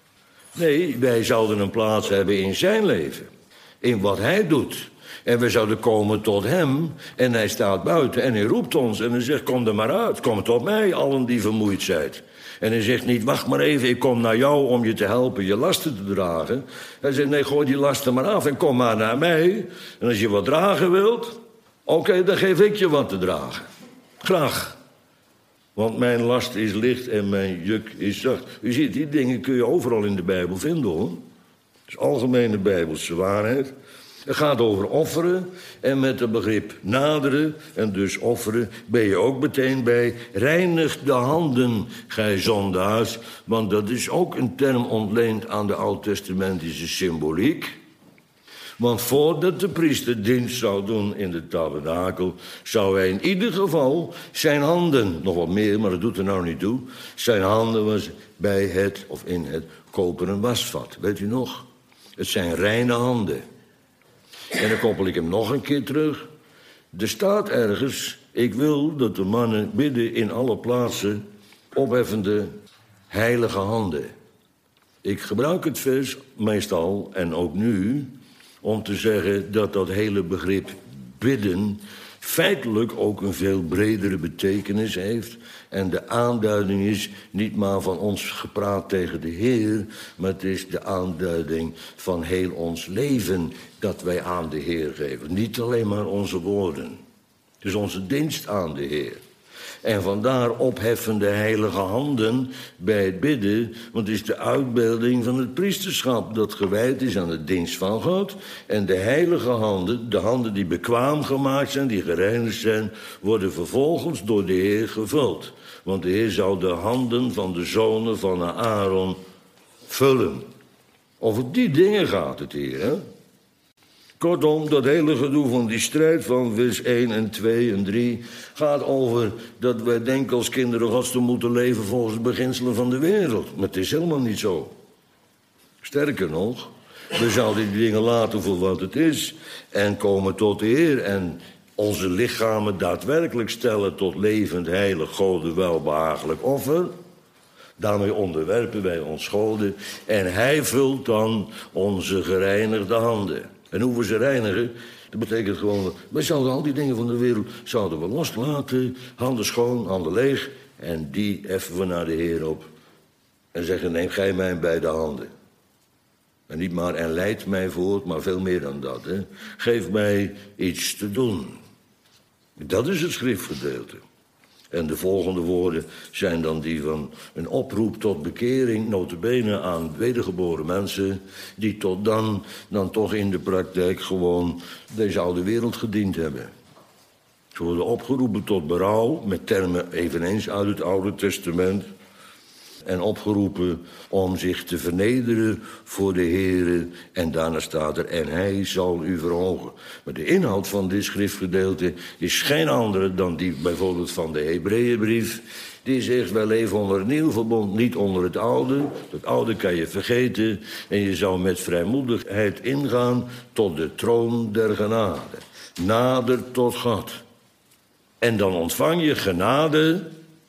Nee, wij zouden een plaats hebben in zijn leven. In wat hij doet. En we zouden komen tot hem. En hij staat buiten en hij roept ons. En hij zegt, kom er maar uit. Kom tot mij, allen die vermoeid zijn. En hij zegt niet, wacht maar even, ik kom naar jou om je te helpen je lasten te dragen. Hij zegt, nee, gooi die lasten maar af en kom maar naar mij. En als je wat dragen wilt, oké, dan geef ik je wat te dragen. Graag. Want mijn last is licht en mijn juk is zacht. U ziet, die dingen kun je overal in de Bijbel vinden, hoor. Dat is algemene Bijbelse waarheid. Het gaat over offeren en met het begrip naderen en dus offeren ben je ook meteen bij reinig de handen, gij zondaars. Want dat is ook een term ontleend aan de oud-testamentische symboliek. Want voordat de priester dienst zou doen in de tabernakel, zou hij in ieder geval zijn handen, nog wat meer, maar dat doet er nou niet toe, zijn handen was bij het, of in het koperen wasvat. Weet u nog? Het zijn reine handen. En dan koppel ik hem nog een keer terug. Er staat ergens, ik wil dat de mannen bidden in alle plaatsen opheffende heilige handen. Ik gebruik het vers meestal, en ook nu, om te zeggen dat dat hele begrip bidden feitelijk ook een veel bredere betekenis heeft. En de aanduiding is niet maar van ons gepraat tegen de Heer, maar het is de aanduiding van heel ons leven dat wij aan de Heer geven. Niet alleen maar onze woorden. Het is onze dienst aan de Heer. En vandaar opheffende heilige handen bij het bidden, want het is de uitbeelding van het priesterschap dat gewijd is aan de dienst van God. En de heilige handen, de handen die bekwaam gemaakt zijn, die gereinigd zijn, worden vervolgens door de Heer gevuld. Want de Heer zou de handen van de zonen van Aaron vullen. Over die dingen gaat het hier, hè? Kortom, dat hele gedoe van die strijd van vers 1 en 2 en 3... gaat over dat wij denken als kinderen Gods te moeten leven volgens de beginselen van de wereld. Maar het is helemaal niet zo. Sterker nog, we zouden die dingen laten voor wat het is en komen tot de Heer en onze lichamen daadwerkelijk stellen tot levend, heilig, Gode welbehagelijk offer. Daarmee onderwerpen wij ons Gode en Hij vult dan onze gereinigde handen. En hoe we ze reinigen, dat betekent gewoon, wij zouden al die dingen van de wereld zouden we loslaten, handen schoon, handen leeg, en die effen we naar de Heer op. En zeggen, neem gij mij bij de handen. En niet maar, en leid mij voort, maar veel meer dan dat. Hè. Geef mij iets te doen. Dat is het schriftgedeelte. En de volgende woorden zijn dan die van een oproep tot bekering, nota bene aan wedergeboren mensen, die tot dan toch in de praktijk gewoon deze oude wereld gediend hebben. Ze worden opgeroepen tot berouw, met termen eveneens uit het Oude Testament. En opgeroepen om zich te vernederen voor de Heere. En daarna staat er, en Hij zal u verhogen. Maar de inhoud van dit schriftgedeelte is geen andere dan die bijvoorbeeld van de Hebreeënbrief. Die zegt, wij leven onder het nieuwe verbond, niet onder het oude. Het oude kan je vergeten. En je zou met vrijmoedigheid ingaan tot de troon der genade. Nader tot God. En dan ontvang je genade.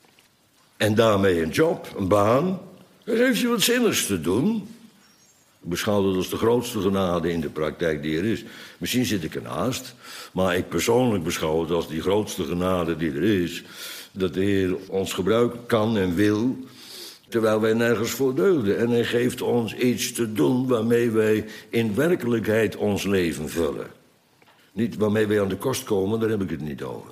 En daarmee een job, een baan. Dan geeft je wat zinnigs te doen. Ik beschouw dat als de grootste genade in de praktijk die er is. Misschien zit ik ernaast. Maar ik persoonlijk beschouw het als die grootste genade die er is. Dat de Heer ons gebruiken kan en wil. Terwijl wij nergens voor deugden. En Hij geeft ons iets te doen waarmee wij in werkelijkheid ons leven vullen. Niet waarmee wij aan de kost komen, daar heb ik het niet over.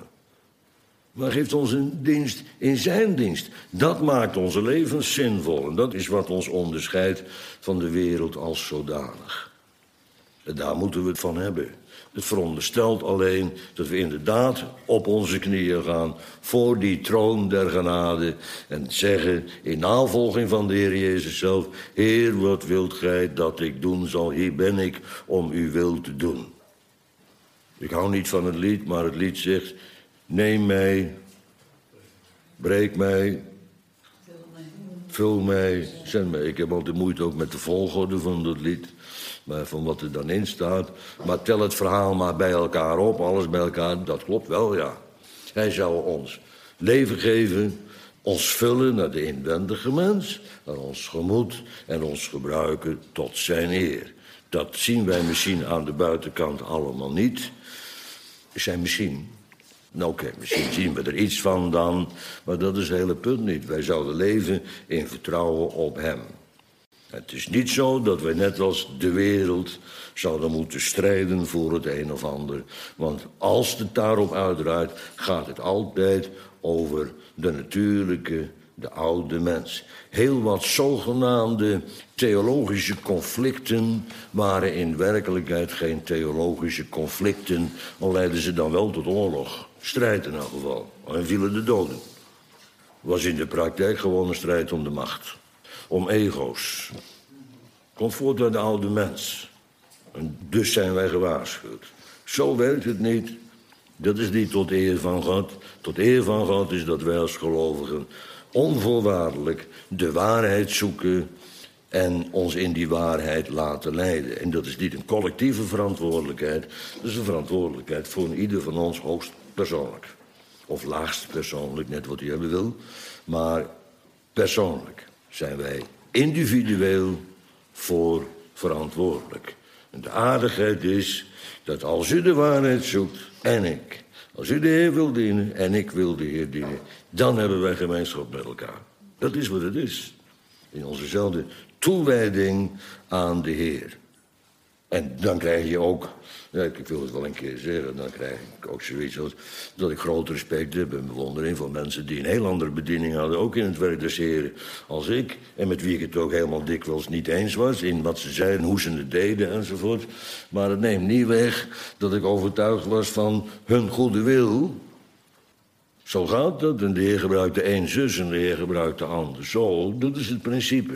Maar geeft ons een dienst in zijn dienst. Dat maakt onze levens zinvol. En dat is wat ons onderscheidt van de wereld als zodanig. En daar moeten we het van hebben. Het veronderstelt alleen dat we inderdaad op onze knieën gaan voor die troon der genade. En zeggen in navolging van de Heer Jezus zelf: Heer, wat wilt gij dat ik doen zal? Hier ben ik om uw wil te doen. Ik hou niet van het lied, maar het lied zegt: neem mij, breek mij, vul mij, zend mij. Ik heb altijd moeite ook met de volgorde van dat lied, maar van wat er dan in staat. Maar tel het verhaal maar bij elkaar op, alles bij elkaar, dat klopt wel, ja. Hij zou ons leven geven, ons vullen naar de inwendige mens, naar ons gemoed en ons gebruiken tot zijn eer. Dat zien wij misschien aan de buitenkant allemaal niet. Zijn misschien... Nou, oké, misschien zien we er iets van dan, maar dat is het hele punt niet. Wij zouden leven in vertrouwen op Hem. Het is niet zo dat wij net als de wereld zouden moeten strijden voor het een of ander. Want als het daarop uitdraait, gaat het altijd over de natuurlijke, de oude mens. Heel wat zogenaamde theologische conflicten waren in werkelijkheid geen theologische conflicten, al leidden ze dan wel tot oorlog. Strijd in elk geval. En vielen de doden. Was in de praktijk gewoon een strijd om de macht. Om ego's. Komt voort uit de oude mens. Een dus zijn wij gewaarschuwd. Zo werkt het niet. Dat is niet tot eer van God. Tot eer van God is dat wij als gelovigen onvoorwaardelijk de waarheid zoeken en ons in die waarheid laten leiden. En dat is niet een collectieve verantwoordelijkheid. Dat is een verantwoordelijkheid voor ieder van ons hoogst persoonlijk. Of laagst persoonlijk, net wat u hebben wil. Maar persoonlijk zijn wij individueel voor verantwoordelijk. En de aardigheid is dat als u de waarheid zoekt en ik, als u de Heer wil dienen en ik wil de Heer dienen, dan hebben wij gemeenschap met elkaar. Dat is wat het is. In onzezelfde toewijding aan de Heer. En dan krijg je ook, ja, ik wil het wel een keer zeggen, dan krijg ik ook zoiets als dat ik groot respect heb en bewondering voor mensen die een heel andere bediening hadden, ook in het werk des Heren, als ik. En met wie ik het ook helemaal dikwijls niet eens was in wat ze zeiden, hoe ze het deden enzovoort. Maar het neemt niet weg dat ik overtuigd was van hun goede wil. Zo gaat dat. En de Heer gebruikt de een zus en de Heer gebruikt de ander zo. Dat is het principe.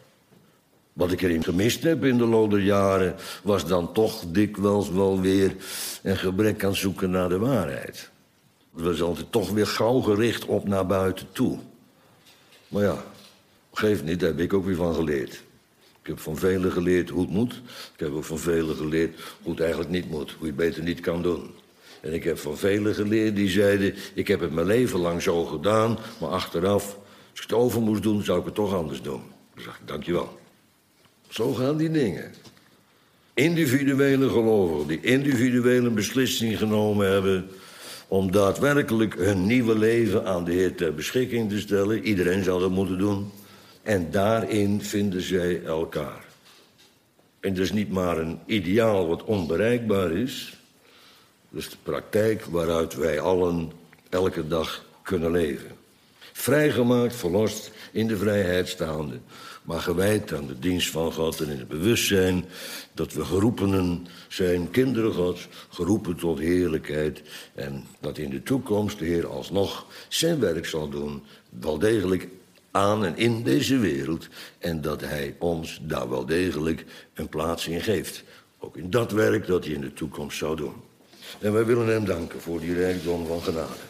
Wat ik erin gemist heb in de loop der jaren was dan toch dikwijls wel weer een gebrek aan zoeken naar de waarheid. Het was altijd toch weer gauw gericht op naar buiten toe. Maar ja, geeft niet, daar heb ik ook weer van geleerd. Ik heb van velen geleerd hoe het moet. Ik heb ook van velen geleerd hoe het eigenlijk niet moet. Hoe je het beter niet kan doen. En ik heb van velen geleerd die zeiden, ik heb het mijn leven lang zo gedaan, maar achteraf, als ik het over moest doen, zou ik het toch anders doen. Dan zeg ik, dankjewel. Zo gaan die dingen. Individuele gelovigen die individuele beslissing genomen hebben om daadwerkelijk hun nieuwe leven aan de Heer ter beschikking te stellen. Iedereen zou dat moeten doen. En daarin vinden zij elkaar. En dat is niet maar een ideaal wat onbereikbaar is. Dat is de praktijk waaruit wij allen elke dag kunnen leven. Vrijgemaakt, verlost, in de vrijheid staande, maar gewijd aan de dienst van God en in het bewustzijn dat we geroepenen zijn, kinderen Gods, geroepen tot heerlijkheid. En dat in de toekomst de Heer alsnog zijn werk zal doen, wel degelijk aan en in deze wereld. En dat Hij ons daar wel degelijk een plaats in geeft. Ook in dat werk dat Hij in de toekomst zou doen. En wij willen Hem danken voor die rijkdom van genade.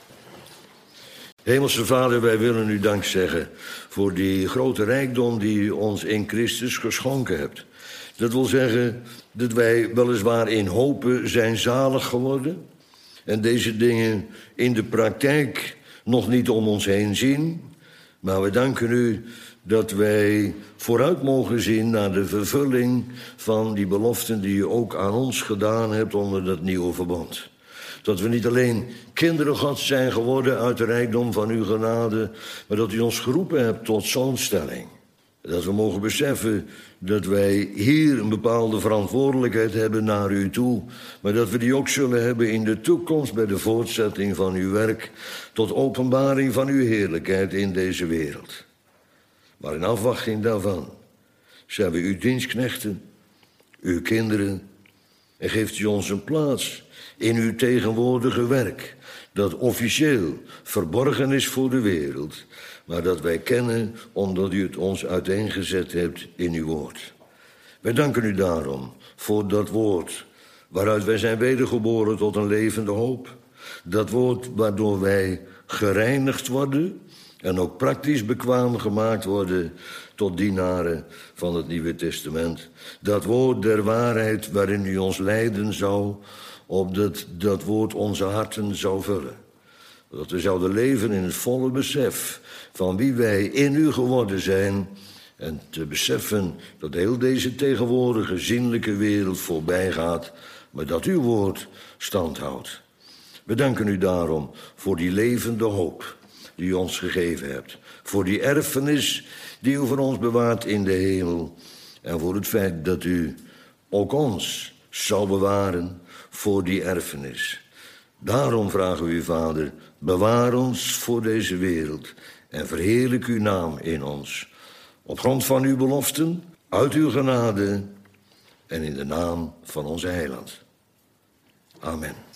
Hemelse Vader, wij willen u dank zeggen voor die grote rijkdom die u ons in Christus geschonken hebt. Dat wil zeggen dat wij weliswaar in hopen zijn zalig geworden en deze dingen in de praktijk nog niet om ons heen zien. Maar we danken u dat wij vooruit mogen zien naar de vervulling van die beloften die u ook aan ons gedaan hebt onder dat nieuwe verbond. Dat we niet alleen kinderen Gods zijn geworden uit de rijkdom van uw genade, maar dat u ons geroepen hebt tot zoonstelling. Dat we mogen beseffen dat wij hier een bepaalde verantwoordelijkheid hebben naar u toe, maar dat we die ook zullen hebben in de toekomst bij de voortzetting van uw werk, tot openbaring van uw heerlijkheid in deze wereld. Maar in afwachting daarvan zijn we uw dienstknechten, uw kinderen, en geeft u ons een plaats in uw tegenwoordige werk, dat officieel verborgen is voor de wereld, maar dat wij kennen omdat u het ons uiteengezet hebt in uw woord. Wij danken u daarom voor dat woord, waaruit wij zijn wedergeboren tot een levende hoop. Dat woord waardoor wij gereinigd worden en ook praktisch bekwaam gemaakt worden tot dienaren van het Nieuwe Testament. Dat woord der waarheid waarin u ons leiden zou, opdat dat woord onze harten zou vullen. Dat we zouden leven in het volle besef van wie wij in u geworden zijn en te beseffen dat heel deze tegenwoordige zienlijke wereld voorbij gaat, maar dat uw woord stand houdt. We danken u daarom voor die levende hoop die u ons gegeven hebt, voor die erfenis die u voor ons bewaart in de hemel en voor het feit dat u ook ons zal bewaren voor die erfenis. Daarom vragen we u, Vader, bewaar ons voor deze wereld en verheerlijk uw naam in ons. Op grond van uw beloften, uit uw genade en in de naam van onze Heiland. Amen.